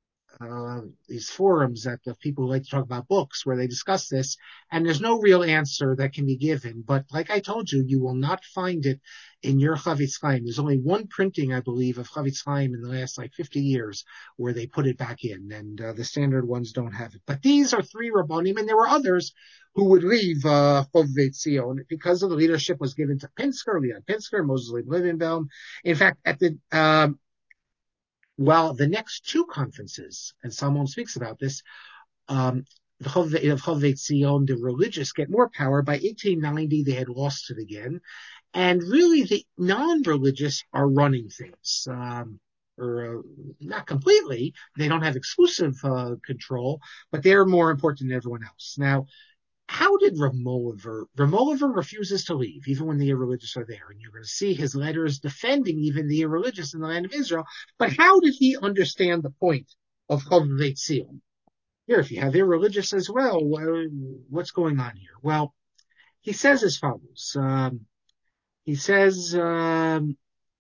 [SPEAKER 1] Uh, these forums that of people who like to talk about books where they discuss this, and there's no real answer that can be given. But like I told you, you will not find it in your Chavetz Chaim. There's only one printing, I believe, of Chavetz Chaim in the last like fifty years where they put it back in, and uh, the standard ones don't have it. But these are three Rabbonim, and there were others who would leave uh, Chovei Tzion because of the leadership was given to Pinsker, Leon Pinsker, Moses Leib Levenbaum. In fact, at the um, Well, the next two conferences, and Salmon speaks about this, um, the Chovei Tzion, the religious, get more power. By eighteen ninety, they had lost it again. And really, the non-religious are running things. Um, or uh, not completely. They don't have exclusive uh, control, but they're more important than everyone else. Now, how did Ramoliver, Ramoliver refuses to leave, even when the irreligious are there. And you're going to see his letters defending even the irreligious in the land of Israel. But how did he understand the point of Chovei Tzion? Here, if you have irreligious as well, what's going on here? Well, he says as follows. Um, he says, um,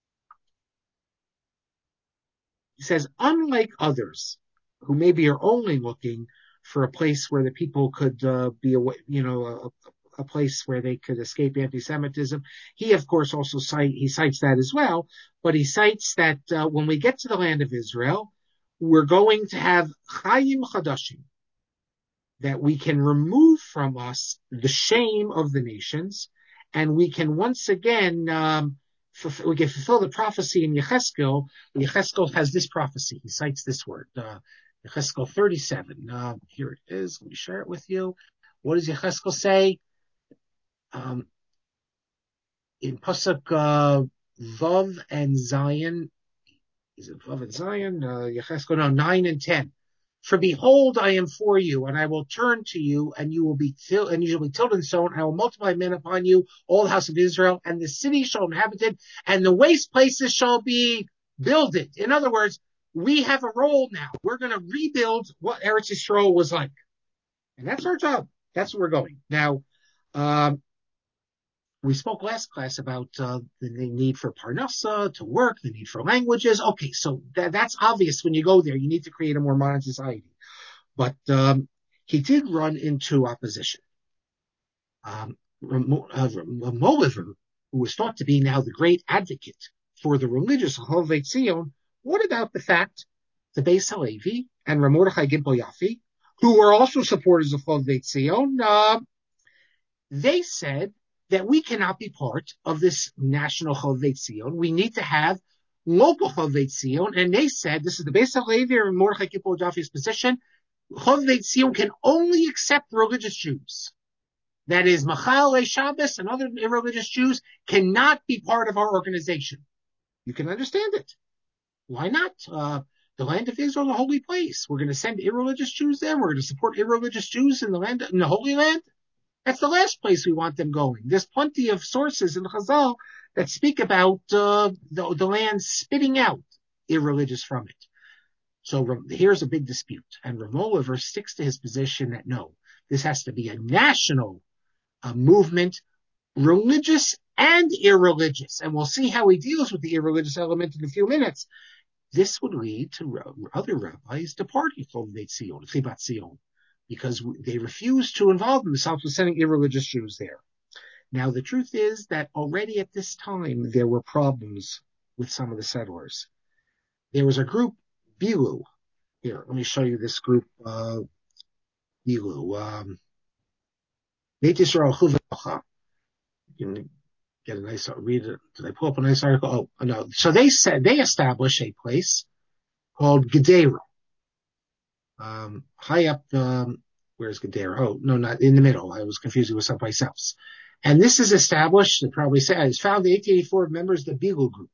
[SPEAKER 1] he says, unlike others who maybe are only looking for a place where the people could uh, be, away, you know, a, a place where they could escape anti-Semitism. He, of course, also cite, he cites that as well, but he cites that uh, when we get to the land of Israel, we're going to have Chayim Chadashim, that we can remove from us the shame of the nations, and we can once again, um, fulfill, we can fulfill the prophecy in Yecheskel. Yecheskel has this prophecy. He cites this word, uh, Yecheskel thirty-seven. Uh, here it is. Let me share it with you. What does Yecheskel say? Um, in Pasuk uh, Vav and Zion. Is it Vav and Zion? Uh, Yecheskel, no, nine and ten. For behold, I am for you, and I will turn to you, and you will be till, and you shall be tilled and sown. I will multiply men upon you, all the house of Israel, and the city shall inhabit it, and the waste places shall be builded. In other words, we have a role now. We're going to rebuild what Eretz Yisrael was like, and that's our job. That's where we're going now. Um, we spoke last class about uh, the need for parnasa, to work, the need for languages. Okay, so that, that's obvious when you go there. You need to create a more modern society. But um, he did run into opposition. Um, Moliver, who was thought to be now the great advocate for the religious Chovei Tzion, what about the fact the Beis Halevi and Rav Mordechai Gimel Yafi, who were also supporters of Chovei Tzion, uh, they said that we cannot be part of this national Chovei Tzion. We need to have local Chovei Tzion. And they said, this is the Beis Halevi and Mordechai Gimel Yafi's position, Chovei Tzion can only accept religious Jews. That is, Machalei Shabbos and other irreligious Jews cannot be part of our organization. You can understand it. Why not? Uh, the land of Israel is a holy place. We're going to send irreligious Jews there. We're going to support irreligious Jews in the land, in the Holy Land. That's the last place we want them going. There's plenty of sources in Chazal that speak about uh, the, the land spitting out irreligious from it. So here's a big dispute. And Rav Moliver sticks to his position that no, this has to be a national uh, movement, religious and irreligious. And we'll see how he deals with the irreligious element in a few minutes. This would lead to other rabbis departing from Beit Zion, Chibat Zion, because they refused to involve themselves with sending irreligious Jews there. Now, the truth is that already at this time, there were problems with some of the settlers. There was a group, Bilu. Here, let me show you this group, uh, Bilu. Um, Beit Yisrael Chuvacha. You can get a nice, read it. Did I pull up a nice article? Oh, no. So they said, they established a place called Gedera. Um, high up, um, where's Gedera? Oh, no, not in the middle. I was confusing with someplace else. And this is established, and probably say, it's founded in eighteen eighty-four members of the Bilu group.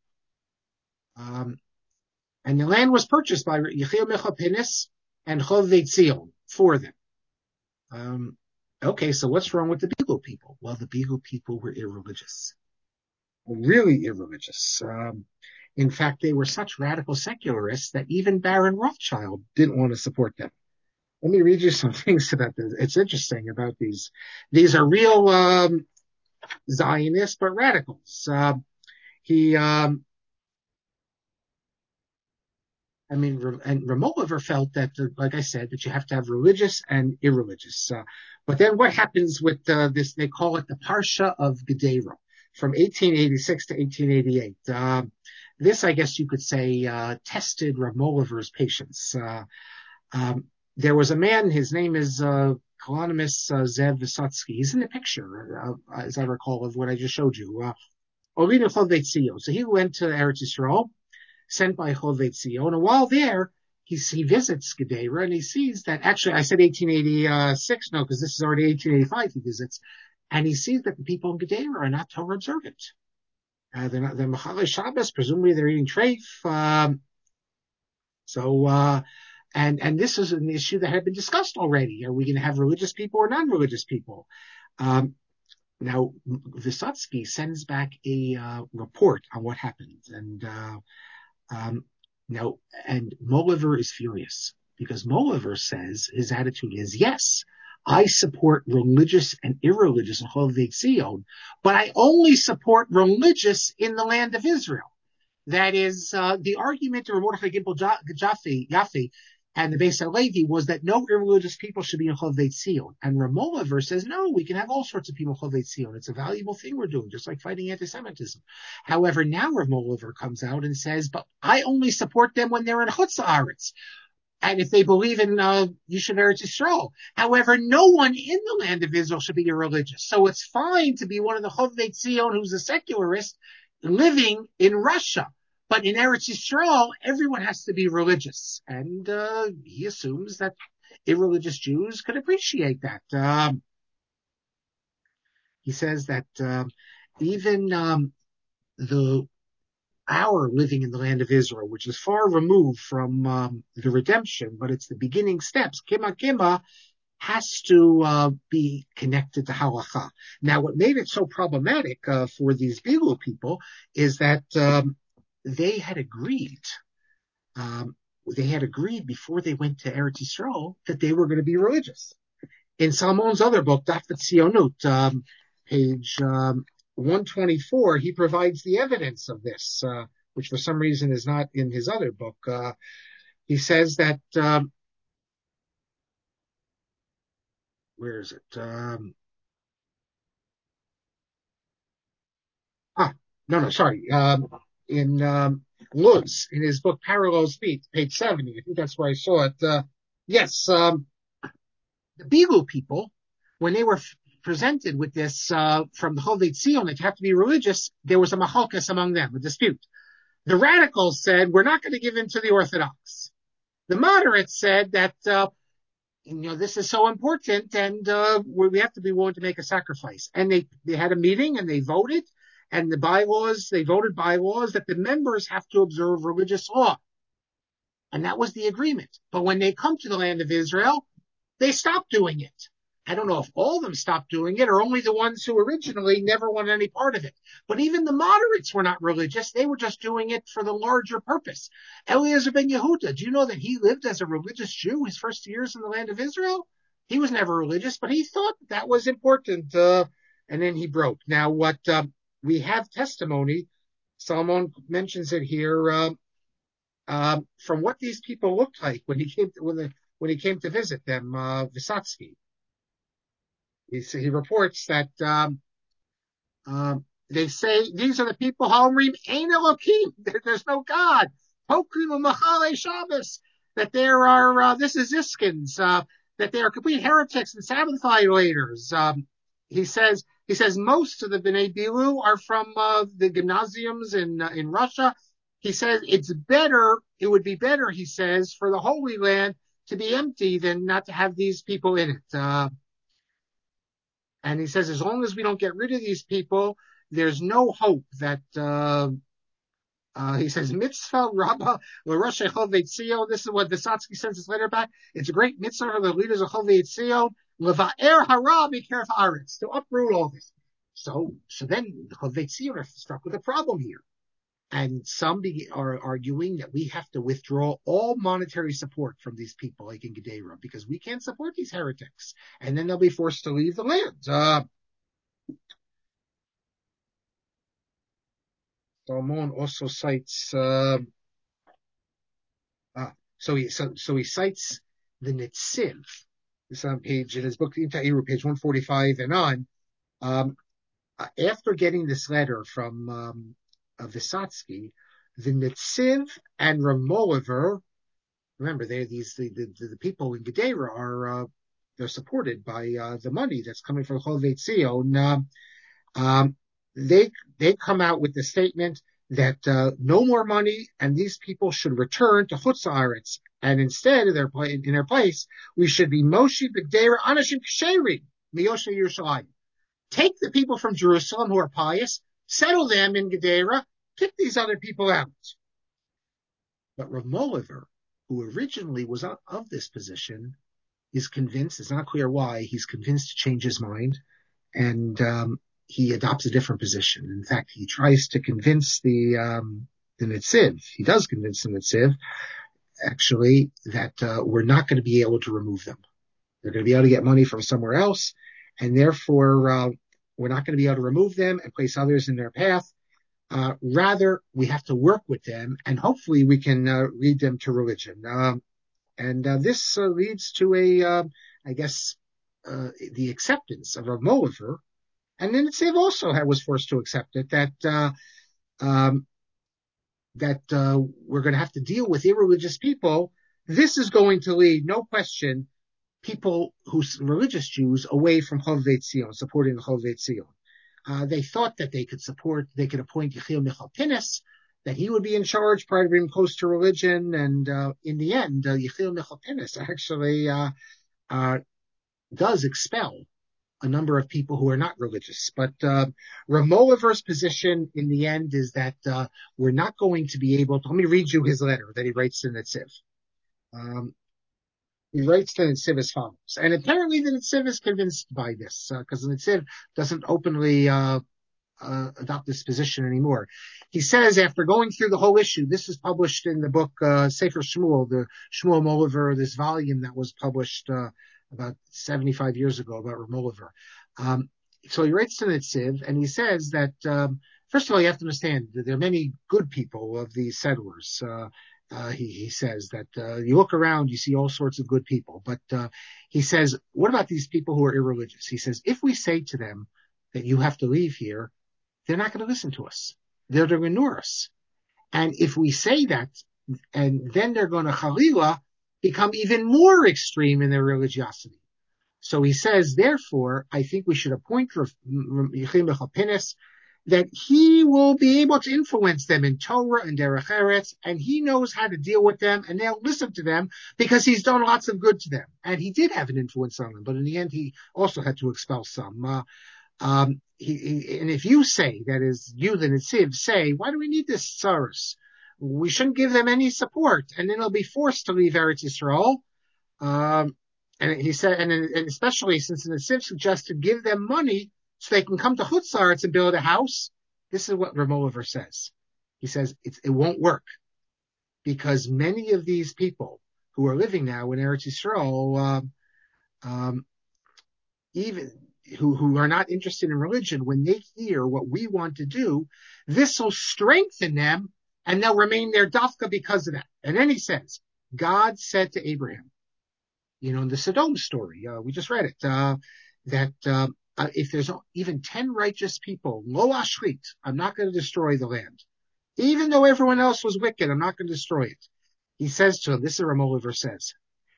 [SPEAKER 1] Um, and the land was purchased by Yechiel Micha Pinnis and Chovei Tzion for them. Um, okay, so what's wrong with the Bilu people? Well, the Bilu people were irreligious. Really irreligious. Um, in fact, they were such radical secularists that even Baron Rothschild didn't want to support them. Let me read you some things about this. It's interesting about these. These are real um, Zionists, but radicals. Uh, he, um, I mean, and Ramoliver felt that, uh, like I said, that you have to have religious and irreligious. Uh, but then what happens with uh, this? They call it the Parsha of Gedera from eighteen eighty-six to eighteen eighty-eight. Uh, this, I guess you could say, uh, tested Ramoliver's patience. Uh, um, there was a man, his name is uh, Colonimus uh, Zev Vysotsky. He's in the picture, uh, as I recall, of what I just showed you. Uh, so he went to Eretz Yisrael, sent by Chovei Tzion, and while there, he, he visits Gedera, and he sees that, actually, I said eighteen eighty-six, no, because this is already eighteen eighty-five he visits, and he sees that the people in Gedera are not Torah observant. Uh, they're not, they're Machalei Shabbos, presumably they're eating treif. Um, so, uh, and, and this is an issue that had been discussed already. Are we going to have religious people or non-religious people? Um, now, Vysotsky sends back a, uh, report on what happened. And, uh, um, now, and Moliver is furious because Moliver says his attitude is, yes, I support religious and irreligious in Chovei Tzion, but I only support religious in the land of Israel. That is, uh, the argument of Mordechai Gimel Yafi and the Beis Halevi was that no irreligious people should be in Chovei Tzion. And Ramoliver says, no, we can have all sorts of people in Chovei Tzion. It's a valuable thing we're doing, just like fighting anti-Semitism. However, now Ramoliver comes out and says, but I only support them when they're in Chutz Haaretz. And if they believe in uh, Yishuv Eretz Yisrael. However, no one in the land of Israel should be irreligious. So it's fine to be one of the Chovei Tzion who's a secularist living in Russia. But in Eretz Yisrael, everyone has to be religious. And uh, he assumes that irreligious Jews could appreciate that. Um, he says that um, even um, the our living in the land of Israel, which is far removed from um, the redemption, but it's the beginning steps. Kima Kima has to uh, be connected to halacha. Now, what made it so problematic uh, for these Bilu people is that um, they had agreed, um, they had agreed before they went to Eretz Yisrael that they were going to be religious. In Salmon's other book, Daf Tzionut, um, page um, one twenty-four, he provides the evidence of this, uh, which for some reason is not in his other book. Uh, he says that, um, where is it? Um, ah, no, no, sorry. Um, in um, Luz, in his book Parallel Speech, page seventy, I think that's where I saw it. Uh, yes, um, the Bilu people, when they were f- presented with this uh, from the Chovei Tzion, that you have to be religious, there was a machalkas among them, a dispute. The radicals said, we're not going to give in to the Orthodox. The moderates said that, uh, you know, this is so important and uh, we have to be willing to make a sacrifice. And they, they had a meeting and they voted, and the bylaws, they voted bylaws that the members have to observe religious law. And that was the agreement. But when they come to the land of Israel, they stopped doing it. I don't know if all of them stopped doing it or only the ones who originally never wanted any part of it. But even the moderates were not religious. They were just doing it for the larger purpose. Eliezer ben Yehuda, do you know that he lived as a religious Jew his first years in the land of Israel? He was never religious, but he thought that was important. Uh, and then he broke. Now, what uh, we have testimony, Solomon mentions it here, uh, uh, from what these people looked like when he came to, when, the, when he came to visit them, uh, Vysotsky. He, he reports that um, um, they say these are the people Homrim Ein Elokim. There's no God. Pokrim Machale Shabbos. That there are uh, this is Iskins. Uh, that they are complete heretics and Sabbath violators. Um, he says he says most of the Bnei Bilu are from uh, the gymnasiums in uh, in Russia. He says it's better. It would be better, he says, for the Holy Land to be empty than not to have these people in it. Uh, And he says, as long as we don't get rid of these people, there's no hope that, uh, uh, he says, mitzvah rabba l'rosh Chovei Tzion. This is what Vysotsky sends his letter back. It's a great mitzvah for the leaders of Chovei Tzion, leva'er hara b'keref haaretz, to uproot all this. So, so then the Chovei Tzion are struck with a problem here. And some be, are arguing that we have to withdraw all monetary support from these people, like in Gedera, because we can't support these heretics. And then they'll be forced to leave the land. Uh, Salmon also cites, uh, uh, so he, so, so he cites the Netziv. This is on page, in his book, Intairu, page one forty-five and on. Um, uh, after getting this letter from, um, uh, Vysotsky, the Netziv and Rav Moliver, remember, they're these, the, the, the people in Gedera are, uh, they're supported by, uh, the money that's coming from Chovei Tzion. Uh, um, they, they come out with the statement that, uh, no more money and these people should return to Chutz Haaretz. And instead of their, in their place, we should be Moshe B'Gedera Anashim Ksheri, Miyosha Yerushalayim. Take the people from Jerusalem who are pious, settle them in Gedera, kick these other people out. But Rav Moliver, who originally was of this position, is convinced, it's not clear why, he's convinced to change his mind, and um, he adopts a different position. In fact, he tries to convince the um, the Netziv, he does convince the Netziv, actually, that uh, we're not going to be able to remove them. They're going to be able to get money from somewhere else, and therefore uh, we're not going to be able to remove them and place others in their path. Uh, rather, we have to work with them, and hopefully we can uh, lead them to religion. Um, and uh, this uh, leads to a, uh, I guess, uh, the acceptance of Rav Moliver. And then Netziv also had, was forced to accept it, that uh, um, that uh, we're going to have to deal with irreligious people. This is going to lead, no question, people who's religious Jews away from Chovei Tzion, supporting the Chovei Tzion. Uh, they thought that they could support, they could appoint Yechiel Michal Pinnis, that he would be in charge prior to being close to religion. And uh, in the end, uh, Yechiel Michal Pinnis actually uh, uh, does expel a number of people who are not religious. But uh, Ramoliver's position in the end is that uh, we're not going to be able to. Let me read you his letter that he writes to Netziv. Um, he writes to Netziv as follows, and apparently the Netziv is convinced by this because uh, the Netziv doesn't openly uh, uh, adopt this position anymore. He says, after going through the whole issue, this is published in the book uh, Sefer Shmuel, the Shmuel Moliver, this volume that was published uh, about seventy-five years ago about Ramoliver. Um, so he writes to Netziv, and he says that, um, first of all, you have to understand that there are many good people of these settlers. Uh, uh, he, he says that uh, you look around, you see all sorts of good people. But uh, he says, what about these people who are irreligious? He says, if we say to them that you have to leave here, they're not going to listen to us. They're going to ignore us. And if we say that, and then they're going to chalila, become even more extreme in their religiosity. So he says, therefore, I think we should appoint Yechim B'Chapinis, that he will be able to influence them in Torah and Derech Eretz, and he knows how to deal with them, and they'll listen to them because he's done lots of good to them. And he did have an influence on them, but in the end, he also had to expel some. Uh, um, he, he, and if you say, that is, you, the Netziv, say, why do we need this tsaros? We shouldn't give them any support, and then they'll be forced to leave Eretz Yisrael. Um, and he said, and, and especially since the Netziv suggested give them money so they can come to Chutz La'aretz and build a house. This is what Ramoliver says. He says it, it won't work because many of these people who are living now in Eretz Yisrael, um, um, even who, who are not interested in religion, when they hear what we want to do, this will strengthen them and they'll remain there dafka because of that. And then he says, God said to Abraham, you know, in the Sodom story, uh, we just read it, uh, that, uh, uh, if there's even ten righteous people, lo ashrit, I'm not going to destroy the land. Even though everyone else was wicked, I'm not going to destroy it. He says to him, this is what Ramoliver says,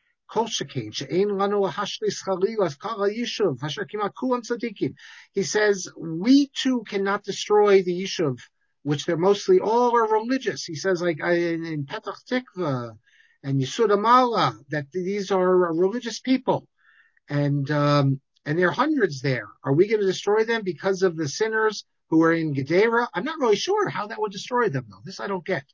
[SPEAKER 1] he says, we too cannot destroy the Yishuv, which they're mostly all are religious. He says, like in, in Petach Tikva and Yisud Amala, that these are religious people. And, um, and there are hundreds there. Are we going to destroy them because of the sinners who are in Gedera? I'm not really sure how that would destroy them, though. This I don't get.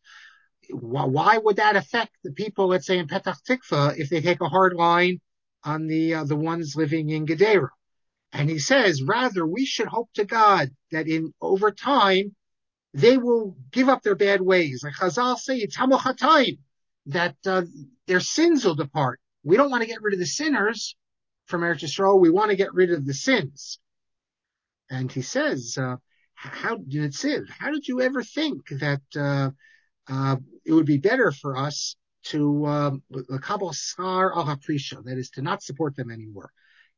[SPEAKER 1] Why would that affect the people, let's say, in Petach Tikva, if they take a hard line on the uh, the ones living in Gedera? And he says, rather, we should hope to God that in over time they will give up their bad ways. Like Chazal say, it's hamochatayim, that uh, their sins will depart. We don't want to get rid of the sinners from Eretz Yisrael. We want to get rid of the sins. And he says, uh, how did it say? How did you ever think that uh, uh, it would be better for us to um, l'kabel schar al haprisha, that is to not support them anymore?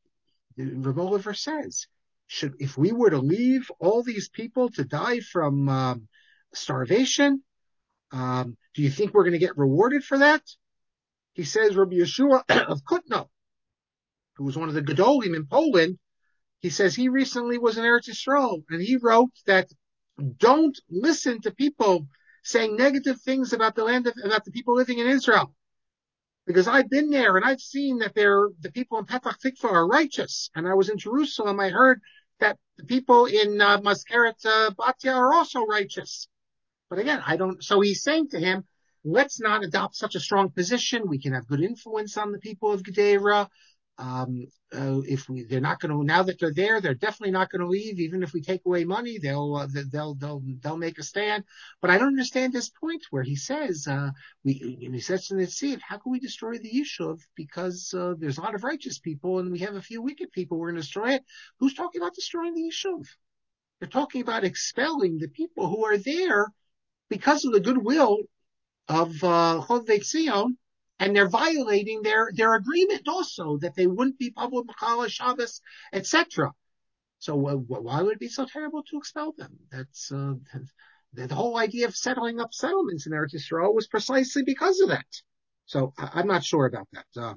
[SPEAKER 1] Ramoliver says, should if we were to leave all these people to die from um, starvation, um, do you think we're going to get rewarded for that? He says, Rabbi Yeshua of Kutno, who was one of the Gedolim in Poland, he says he recently was in Eretz Yisrael, and he wrote that don't listen to people saying negative things about the land of, about the people living in Israel. Because I've been there and I've seen that they're, the people in Petach Tikva are righteous. And I was in Jerusalem, I heard that the people in uh, Maskeret uh, Batya are also righteous. But again, I don't, so he's saying to him, let's not adopt such a strong position. We can have good influence on the people of Gedera. Um, uh, if we, they're not going to, now that they're there, they're definitely not going to leave. Even if we take away money, they'll, uh, they'll, they'll, they'll make a stand. But I don't understand this point where he says, uh, we, he says to Netziv, how can we destroy the Yishuv? Because, uh, there's a lot of righteous people and we have a few wicked people. We're going to destroy it. Who's talking about destroying the Yishuv? They're talking about expelling the people who are there because of the goodwill of, uh, Chovei Zion. And they're violating their, their agreement also that they wouldn't be public Mechala, Shabbos, et cetera. So uh, why would it be so terrible to expel them? That's uh, the, the whole idea of settling up settlements in Eretz Yisrael was precisely because of that. So I, I'm not sure about that. Um,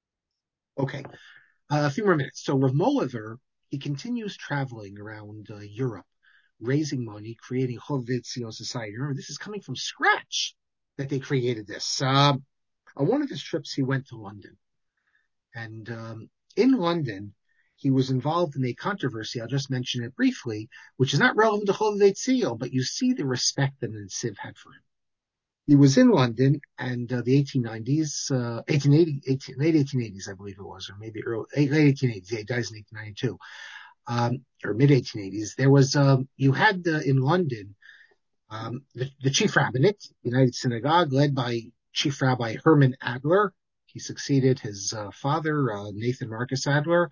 [SPEAKER 1] okay, uh, a few more minutes. So Rav Moliver, he continues traveling around uh, Europe, raising money, creating Chovei Zion Society. Remember, this is coming from scratch that they created this. Um, On one of his trips, he went to London. And um, in London, he was involved in a controversy. I'll just mention it briefly, which is not relevant to Chovevei Tzion, but you see the respect that the Nesiv had for him. He was in London, and uh, the eighteen nineties, uh, eighteen eighty, eighteen, late eighteen eighties, I believe it was, or maybe early, late eighteen eighties. He dies in eighteen ninety-two, um, or mid eighteen eighties. There was, um, you had uh, in London, um, the, the chief rabbinate, United Synagogue, led by Chief Rabbi Herman Adler. He succeeded his uh, father, uh, Nathan Marcus Adler.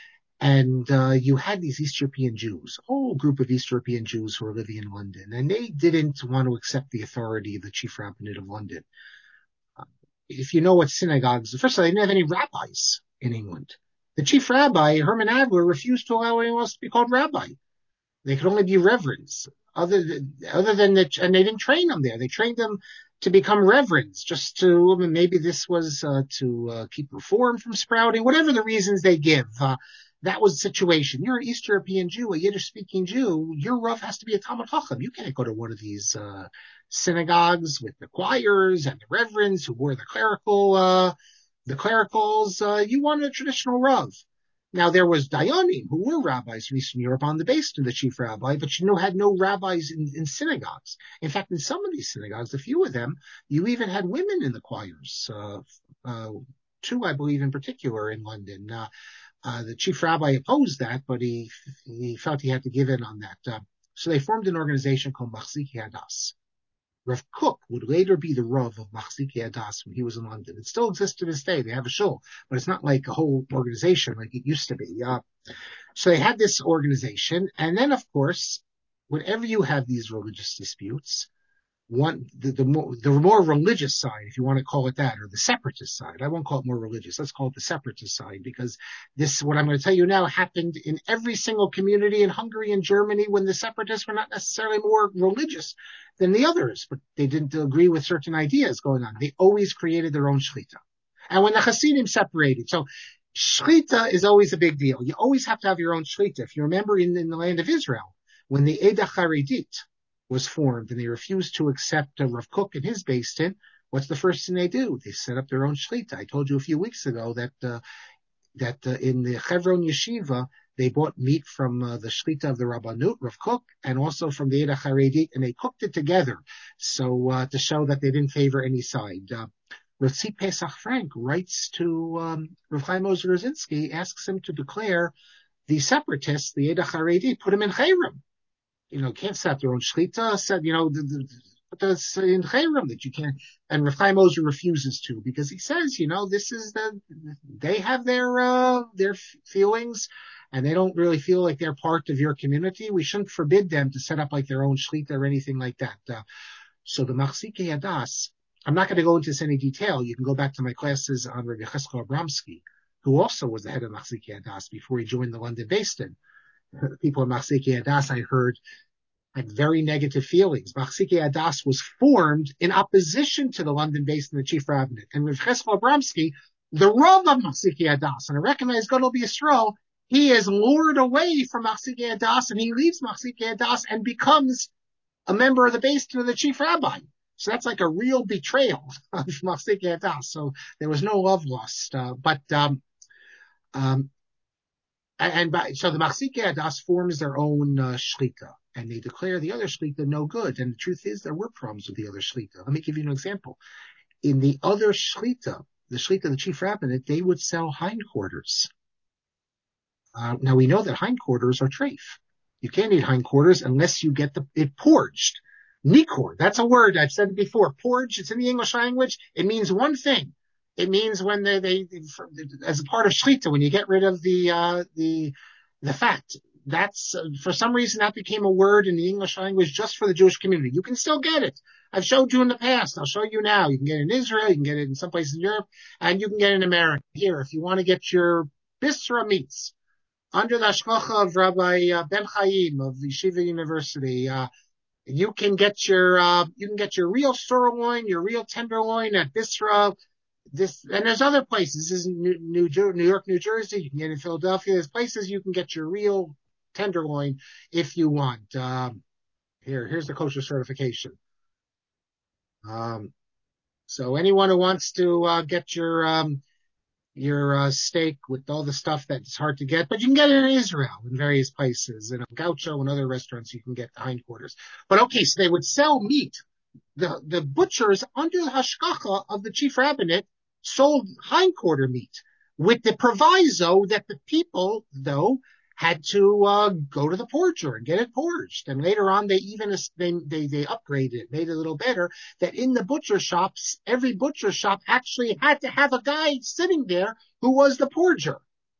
[SPEAKER 1] And uh, you had these East European Jews, a whole group of East European Jews who were living in London, and they didn't want to accept the authority of the chief rabbinate of London. Uh, if you know what synagogues, first of all, they didn't have any rabbis in England. The chief rabbi, Herman Adler, refused to allow anyone else to be called rabbi. They could only be reverends. Other than, other than that, and they didn't train them there. They trained them to become reverends, just to, maybe this was uh, to uh, keep reform from sprouting, whatever the reasons they give. Uh, That was the situation. You're an East European Jew, a Yiddish-speaking Jew. Your Rav has to be a Talmud Chacham. You can't go to one of these uh, synagogues with the choirs and the reverends who wore the clerical, uh, the clericals. Uh, you want a traditional Rav. Now there was Dayanim, who were rabbis from Eastern Europe on the base of the chief rabbi, but you know had no rabbis in, in synagogues. In fact, in some of these synagogues, a few of them, you even had women in the choirs. Uh, uh, two, I believe, in particular in London. Uh, Uh, the chief rabbi opposed that, but he he felt he had to give in on that. Uh, so they formed an organization called Machzikei Hadas. Rav Kook would later be the Rav of Machzikei Hadas when he was in London. It still exists to this day. They have a shul, but it's not like a whole organization like it used to be. Uh, so they had this organization, and then of course, whenever you have these religious disputes, one the, the more the more religious side, if you want to call it that, or the separatist side. I won't call it more religious. Let's call it the separatist side, because this, what I'm going to tell you now, happened in every single community in Hungary and Germany when the separatists were not necessarily more religious than the others, but they didn't agree with certain ideas going on. They always created their own shechita. And when the Hasidim separated, so shechita is always a big deal. You always have to have your own shechita. If you remember in, in the land of Israel, when the Eda Charedit was formed and they refused to accept uh, Rav Kook and his Beis Din, what's the first thing they do? They set up their own shechita. I told you a few weeks ago that uh, that uh, in the Chevron Yeshiva, they bought meat from uh, the shechita of the Rabbanut, Rav Kook, and also from the Eda Charedit, and they cooked it together, so uh, to show that they didn't favor any side. Uh, Rav Tzvi Pesach Frank writes to um, Rav Chaim Ozer Rosinski, asks him to declare the separatists, the Eda Charedit, put him in Chayrim. You know, can't set their own shechita, said, you know, the, the, put this in Chayrim that you can't, and Rav Chaim Ozer refuses to, because he says, you know, this is the, they have their, uh, their feelings, and they don't really feel like they're part of your community. We shouldn't forbid them to set up like their own shechita or anything like that. Uh, so the Machzikei Hadas, I'm not going to go into this in any detail. You can go back to my classes on Rabbi Cheskel Abramsky, who also was the head of Machzikei Hadas before he joined the London Beis Din. People in Machzikei Hadas, I heard, had very negative feelings. Machzikei Hadas was formed in opposition to the London Beis Din, the chief rabbinate. And Rav Cheskel Abramsky, the Rav of Machzikei Hadas, and a recognized Gadol B'Yisrael, he is lured away from Machzikei Hadas, and he leaves Machzikei Hadas and becomes a member of the Beis Din of the chief rabbi. So that's like a real betrayal of Machzikei Hadas. So there was no love lost. Uh, but, um, um, and, and by, so the Machzikei Hadas forms their own uh, shechita, and they declare the other shechita no good. And the truth is, there were problems with the other shechita. Let me give you an example. In the other shechita, the shechita of the chief rabbinate, they would sell hindquarters. Uh, now we know that hindquarters are treif. You can't eat hindquarters unless you get the, it porged. Nikor, that's a word, I've said it before. Porged, it's in the English language. It means one thing. It means when they, they, as a part of shechita, when you get rid of the, uh, the, the fat. That's, uh, for some reason, that became a word in the English language just for the Jewish community. You can still get it. I've showed you in the past. I'll show you now. You can get it in Israel. You can get it in some places in Europe, and you can get it in America. Here, if you want to get your bisra meats under the hashgacha of Rabbi uh, Ben Chaim of Yeshiva University, uh, you can get your, uh, you can get your real sirloin, your real tenderloin at Bisra. This, and there's other places. This is New, New, New York, New Jersey. You can get it in Philadelphia. There's places you can get your real tenderloin if you want. Um, here, here's the kosher certification. Um, so anyone who wants to, uh, get your, um, your uh, steak with all the stuff that's hard to get, but you can get it in Israel in various places, in Gaucho and other restaurants you can get the hindquarters. But okay, so they would sell meat. The the butchers under the hashgacha of the chief rabbinate sold hindquarter meat with the proviso that the people, though, had to uh, go to the porger and get it porged. And later on, they even they, they they upgraded it, made it a little better. That in the butcher shops, every butcher shop actually had to have a guy sitting there who was the porger.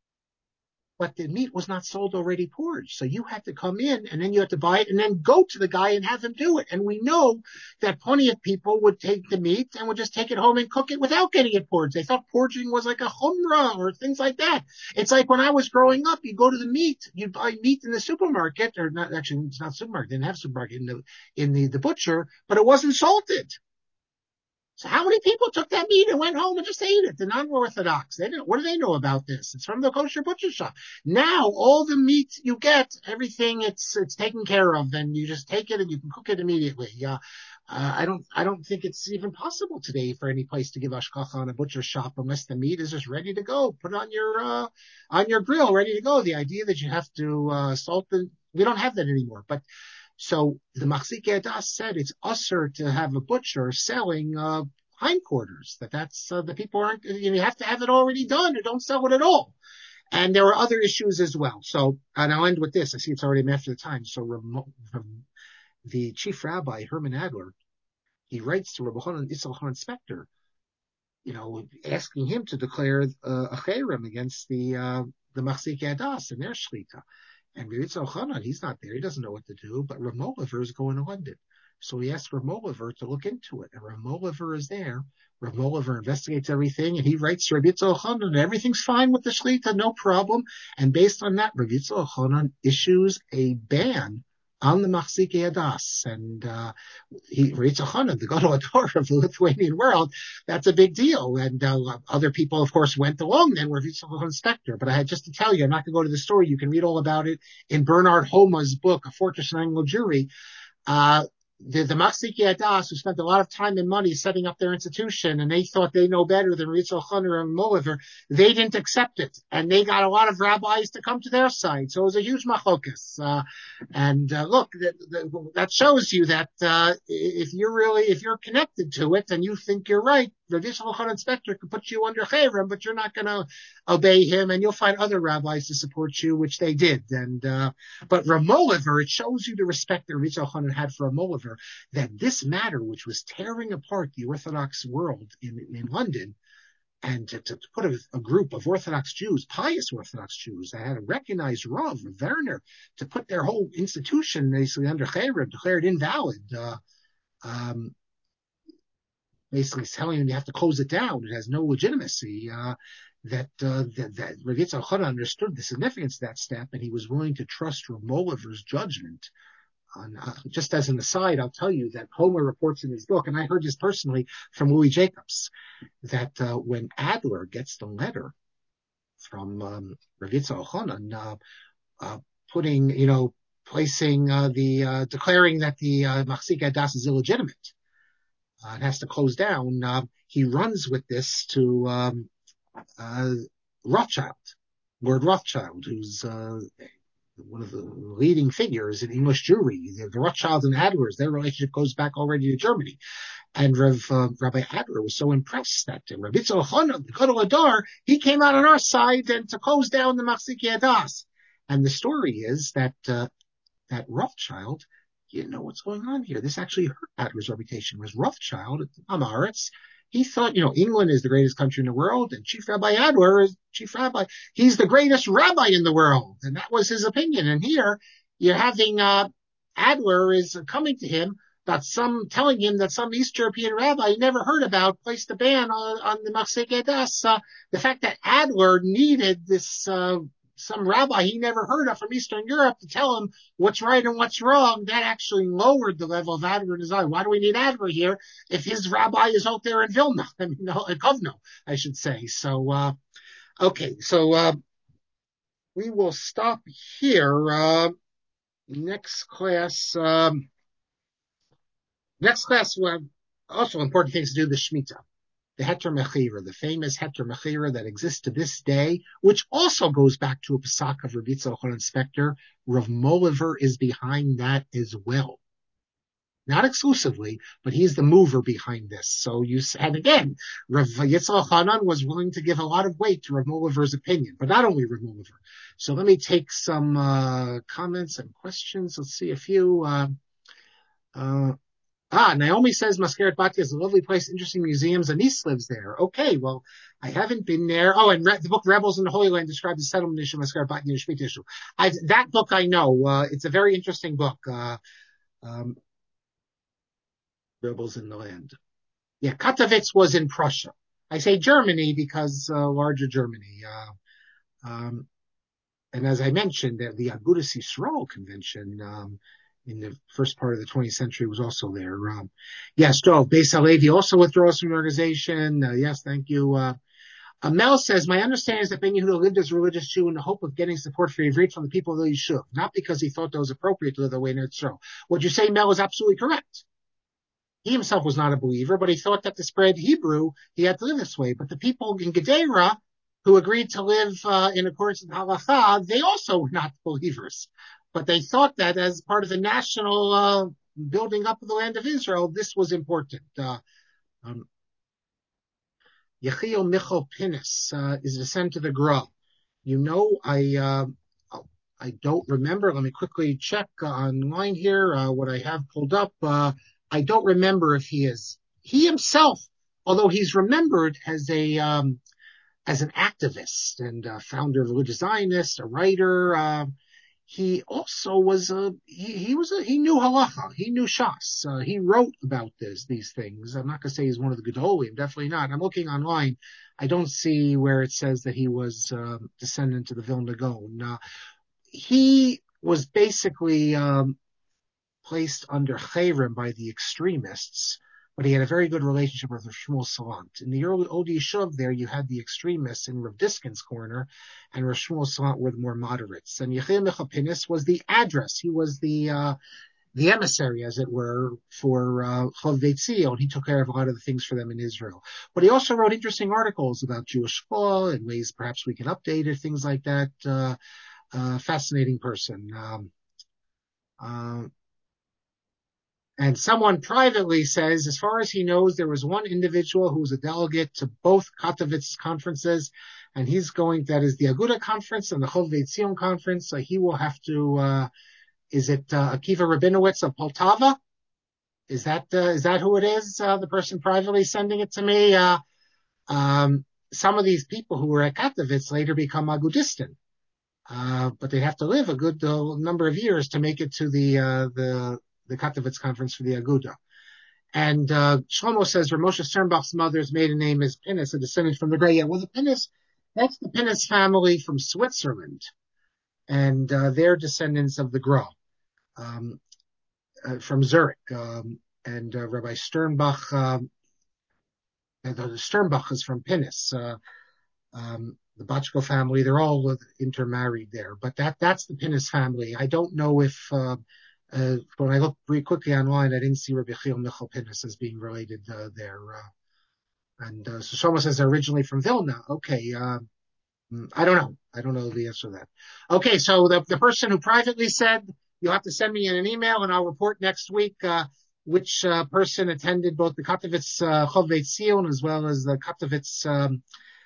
[SPEAKER 1] But the meat was not sold already porged. So you had to come in and then you had to buy it and then go to the guy and have him do it. And we know that plenty of people would take the meat and would just take it home and cook it without getting it porged. They thought porging was like a humrah or things like that. It's like when I was growing up, you go to the meat, you buy meat in the supermarket, or not, actually, it's not supermarket, they didn't have supermarket in the, in the, the butcher, but it wasn't salted. So how many people took that meat and went home and just ate it? The non-Orthodox. They didn't, what do they know about this? It's from the kosher butcher shop. Now, all the meat you get, everything, it's, it's taken care of, and you just take it and you can cook it immediately. Uh, uh, I don't, I don't think it's even possible today for any place to give hashgacha on a butcher shop unless the meat is just ready to go. Put it on your, uh, on your grill, ready to go. The idea that you have to, uh, salt the, we don't have that anymore, but so the Machzikei Adas said it's usher to have a butcher selling uh, hindquarters. That that's uh, the people aren't. You know, you have to have it already done, or don't sell it at all. And there were other issues as well. So, and I'll end with this. I see it's already after the time. So remote, um, the chief rabbi Herman Adler, he writes to Rabbi Hanan Isselhan Spector, you know, asking him to declare uh, a cherem against the uh, the Machzikei Adas and their shlita. And Ritzel Hanan, he's not there. He doesn't know what to do. But Rav Moliver is going to London. So he asks Rav Moliver to look into it. And Rav Moliver is there. Rav Moliver investigates everything. And he writes to Rav Yitzhak Hanan, and everything's fine with the Shlita, no problem. And based on that, Rav Yitzhak Hanan issues a ban on the Machzikei Adas. And uh, he, Rav Yitzhak Hanan, the Gadol Hador of the Lithuanian world, that's a big deal. And uh, other people, of course, went along then with Rav Yitzhak Hanan Spector. But I had just to tell you, I'm not going to go to the story. You can read all about it in Bernard Homa's book, A Fortress and Anglo Jury. Uh, the, the Machzikei Adas, who spent a lot of time and money setting up their institution, and they thought they know better than Ritzel Hunter and Moliver, they didn't accept it. And they got a lot of rabbis to come to their side. So it was a huge machlokas. Uh, and, uh, look, that, that, that shows you that, uh, if you're really, if you're connected to it and you think you're right, the Ritzel Hunter Inspector could put you under cherem, but you're not going to obey him, and you'll find other rabbis to support you, which they did. And, uh, but Rav Moliver, it shows you the respect that Ritzel Hunter had for Rav Moliver, that this matter, which was tearing apart the Orthodox world in, in London, and to, to put a, a group of Orthodox Jews, pious Orthodox Jews, that had a recognized Rav, Werner, to put their whole institution basically under cherem, declared invalid, uh, um, basically telling them you have to close it down. It has no legitimacy. Uh, that, uh, that, that Rav Yitzhak Chana understood the significance of that step, and he was willing to trust Rav Moliver's judgment. On, uh, just as an aside, I'll tell you that Homer reports in his book, and I heard this personally from Louis Jacobs, that uh, when Adler gets the letter from um, Rav Yitzhak Chana, uh, uh, putting, you know, placing uh, the, uh, declaring that the uh, Machzikei Adas is illegitimate, Uh, it has to close down. Uh, he runs with this to um, uh, Rothschild, Lord Rothschild, who's uh, one of the leading figures in English Jewry. The, the Rothschilds and Adlers, their relationship goes back already to Germany. And Rev, uh, Rabbi Adler was so impressed that uh, Rabbi Yitzhak Chana, the Gadol Hador, he came out on our side and to close down the Machzikei Adas. And the story is that uh, that Rothschild, you didn't know what's going on here. This actually hurt Adler's reputation. Was Rothschild at Amaretz? He thought, you know, England is the greatest country in the world, and Chief Rabbi Adler is Chief Rabbi. He's the greatest rabbi in the world, and that was his opinion. And here, you're having uh, Adler is coming to him about some, telling him that some East European rabbi he never heard about placed a ban on, on the Machzikei Adas. Uh, the fact that Adler needed this uh, some rabbi he never heard of from Eastern Europe to tell him what's right and what's wrong, that actually lowered the level of Adler in his eye. Why do we need Adler here if his rabbi is out there in Vilna? I mean, no, in Kovno, I should say. So, uh, okay. So, uh, we will stop here. Uh, next class, um, next class, uh, also important things to do, the Shemitah. the Heter Mechira, the famous Heter Mechira that exists to this day, which also goes back to a Pesach of Rabbi Yitzchak Elchanan Spector. Rav Moliver is behind that as well. Not exclusively, but he's the mover behind this. So you and again, Rav Yitzchak Elchanan was willing to give a lot of weight to Rav Moliver's opinion, but not only Rav Moliver. So let me take some uh, comments and questions. Let's see a few. Uh, uh, ah, Naomi says Maskeret Batya is a lovely place, interesting museums. Anis lives there. Okay, well, I haven't been there. Oh, and Re- the book Rebels in the Holy Land describes the settlement issue, Maskeret Batya and Shemitah issue. I, that book I know. Uh, it's a very interesting book. Uh, um, Rebels in the Land. Yeah, Katowice was in Prussia. I say Germany because uh, larger Germany. Uh, um, and as I mentioned, the, the Agudas Yisrael convention um, in the first part of the twentieth century was also there. Um, yes, Dov, Beis Halevi also withdraws from the organization. Uh, yes, thank you. Uh, uh, Mel says, my understanding is that Ben Yehuda lived as a religious Jew in the hope of getting support for Ivrit from the people of the Yishuv, not because he thought that was appropriate to live the way in Israel. What you say, Mel, is absolutely correct. He himself was not a believer, but he thought that to spread Hebrew, he had to live this way. But the people in Gedera who agreed to live uh, in accordance with Halacha, they also were not believers. But they thought that as part of the national uh, building up of the land of Israel, this was important. Uh, um, Yechiel Michal Pinnis uh, is a descendant of the Gra. You know, I uh, I don't remember. Let me quickly check uh, online here uh, what I have pulled up. Uh, I don't remember if he is, he himself, although he's remembered as a, um, as an activist and uh, founder of Religious Zionist, a writer, uh, he also was a, he, he was a, he knew halacha, he knew Shas, uh, he wrote about this, these things. I'm not going to say he's one of the Gedolim, definitely not. I'm looking online. I don't see where it says that he was, um, descendant of the Vilna Gaon. Uh, he was basically, um, placed under Chayrim by the extremists, but he had a very good relationship with Shmuel Salant. In the early old Yishuv there, you had the extremists in Rav Diskin's corner, and Rav Shmuel Salant were the more moderates. And Yechiel Michal Pinnis was the address. He was the uh, the emissary, as it were, for uh, Chov Beit Zion. He took care of a lot of the things for them in Israel. But he also wrote interesting articles about Jewish law and ways perhaps we can update it, things like that. Uh, uh, fascinating person. Um, uh, And someone privately says, as far as he knows, there was one individual who was a delegate to both Katowice conferences, and he's going, that is the Aguda conference and the Chov Beit Zion conference. So he will have to, uh, is it, uh, Akiva Rabinowitz of Poltava? Is that, uh, is that who it is? Uh, the person privately sending it to me? Uh, um, some of these people who were at Katowice later become Agudistan. Uh, but they have to live a good uh, number of years to make it to the, uh, the, the Katowice conference for the Aguda. And, uh, Shlomo says Ramosha Sternbach's mother's maiden name is Pinnis, a descendant from the Grey. Yeah, well, the Pinnis, that's the Pinnis family from Switzerland. And, uh, they're descendants of the Gra, um, uh, from Zurich. Um, and, uh, Rabbi Sternbach, um, the Sternbach is from Pinnis, uh, um, the Bachko family, they're all intermarried there. But that, that's the Pinnis family. I don't know if, uh, Uh, when I looked very quickly online, I didn't see Rabbi Yechiel Michal Pinnis as being related uh, there. Uh, and uh, so Shlomo says they're originally from Vilna. Okay, uh, I don't know. I don't know the answer to that. Okay, so the, the person who privately said, you'll have to send me in an email and I'll report next week uh, which uh, person attended both the Katowice uh, Chov Beit Zion as well as the Katowice um,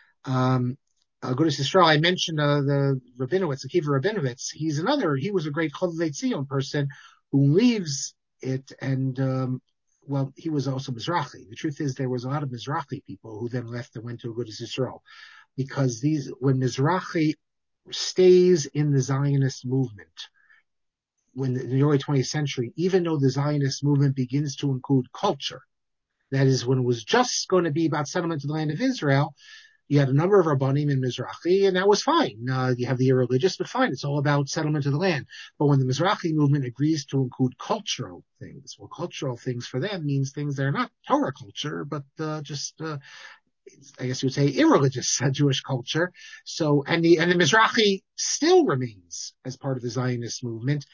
[SPEAKER 1] um, Agudas Yisrael. I mentioned uh, the Rabinowitz, Akiva Rabinowitz. He's another, he was a great Chov Beit Zion person who leaves it, and um, well, he was also Mizrahi. The truth is, there was a lot of Mizrahi people who then left and went to Agudas Yisrael, because these, when Mizrahi stays in the Zionist movement, when in the early twentieth century, even though the Zionist movement begins to include culture, that is, when it was just going to be about settlement of the land of Israel, you had a number of Rabbanim in Mizrahi, and that was fine. Uh, you have the irreligious, but fine. It's all about settlement of the land. But when the Mizrahi movement agrees to include cultural things, well, cultural things for them means things that are not Torah culture, but uh, just, uh, I guess you would say, irreligious uh, Jewish culture. So, and the and the Mizrahi still remains as part of the Zionist movement,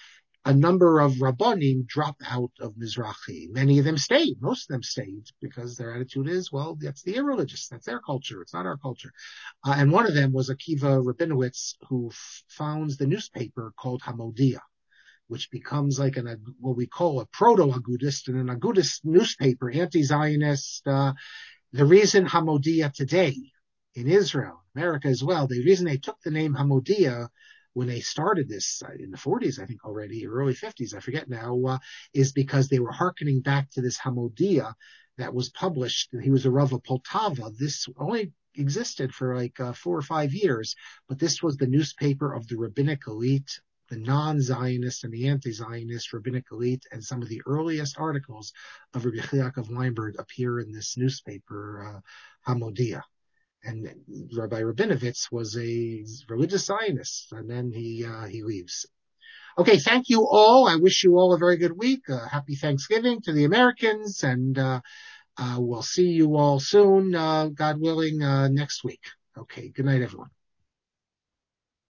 [SPEAKER 1] a number of Rabbonim dropped out of Mizrahi. Many of them stayed. Most of them stayed because their attitude is, well, that's the irreligious. That's their culture. It's not our culture. Uh, and one of them was Akiva Rabinowitz, who f- founds the newspaper called Hamodia, which becomes like an, what we call a proto-Agudist and an Agudist newspaper, anti-Zionist. Uh, the reason Hamodia today in Israel, America as well, the reason they took the name Hamodia when they started this uh, in the forties, I think already, or early fifties, I forget now, uh, is because they were hearkening back to this Hamodia that was published. He was a Rav of Poltava. This only existed for like uh, four or five years, but this was the newspaper of the rabbinic elite, the non-Zionist and the anti-Zionist rabbinic elite, and some of the earliest articles of Rabbi Yaakov Weinberg appear in this newspaper, uh, Hamodia. And Rabbi Rabinowitz was a religious Zionist, and then he uh, he leaves. Okay, thank you all. I wish you all a very good week. Uh, happy Thanksgiving to the Americans, and uh, uh, we'll see you all soon, uh, God willing, uh, next week. Okay, good night, everyone.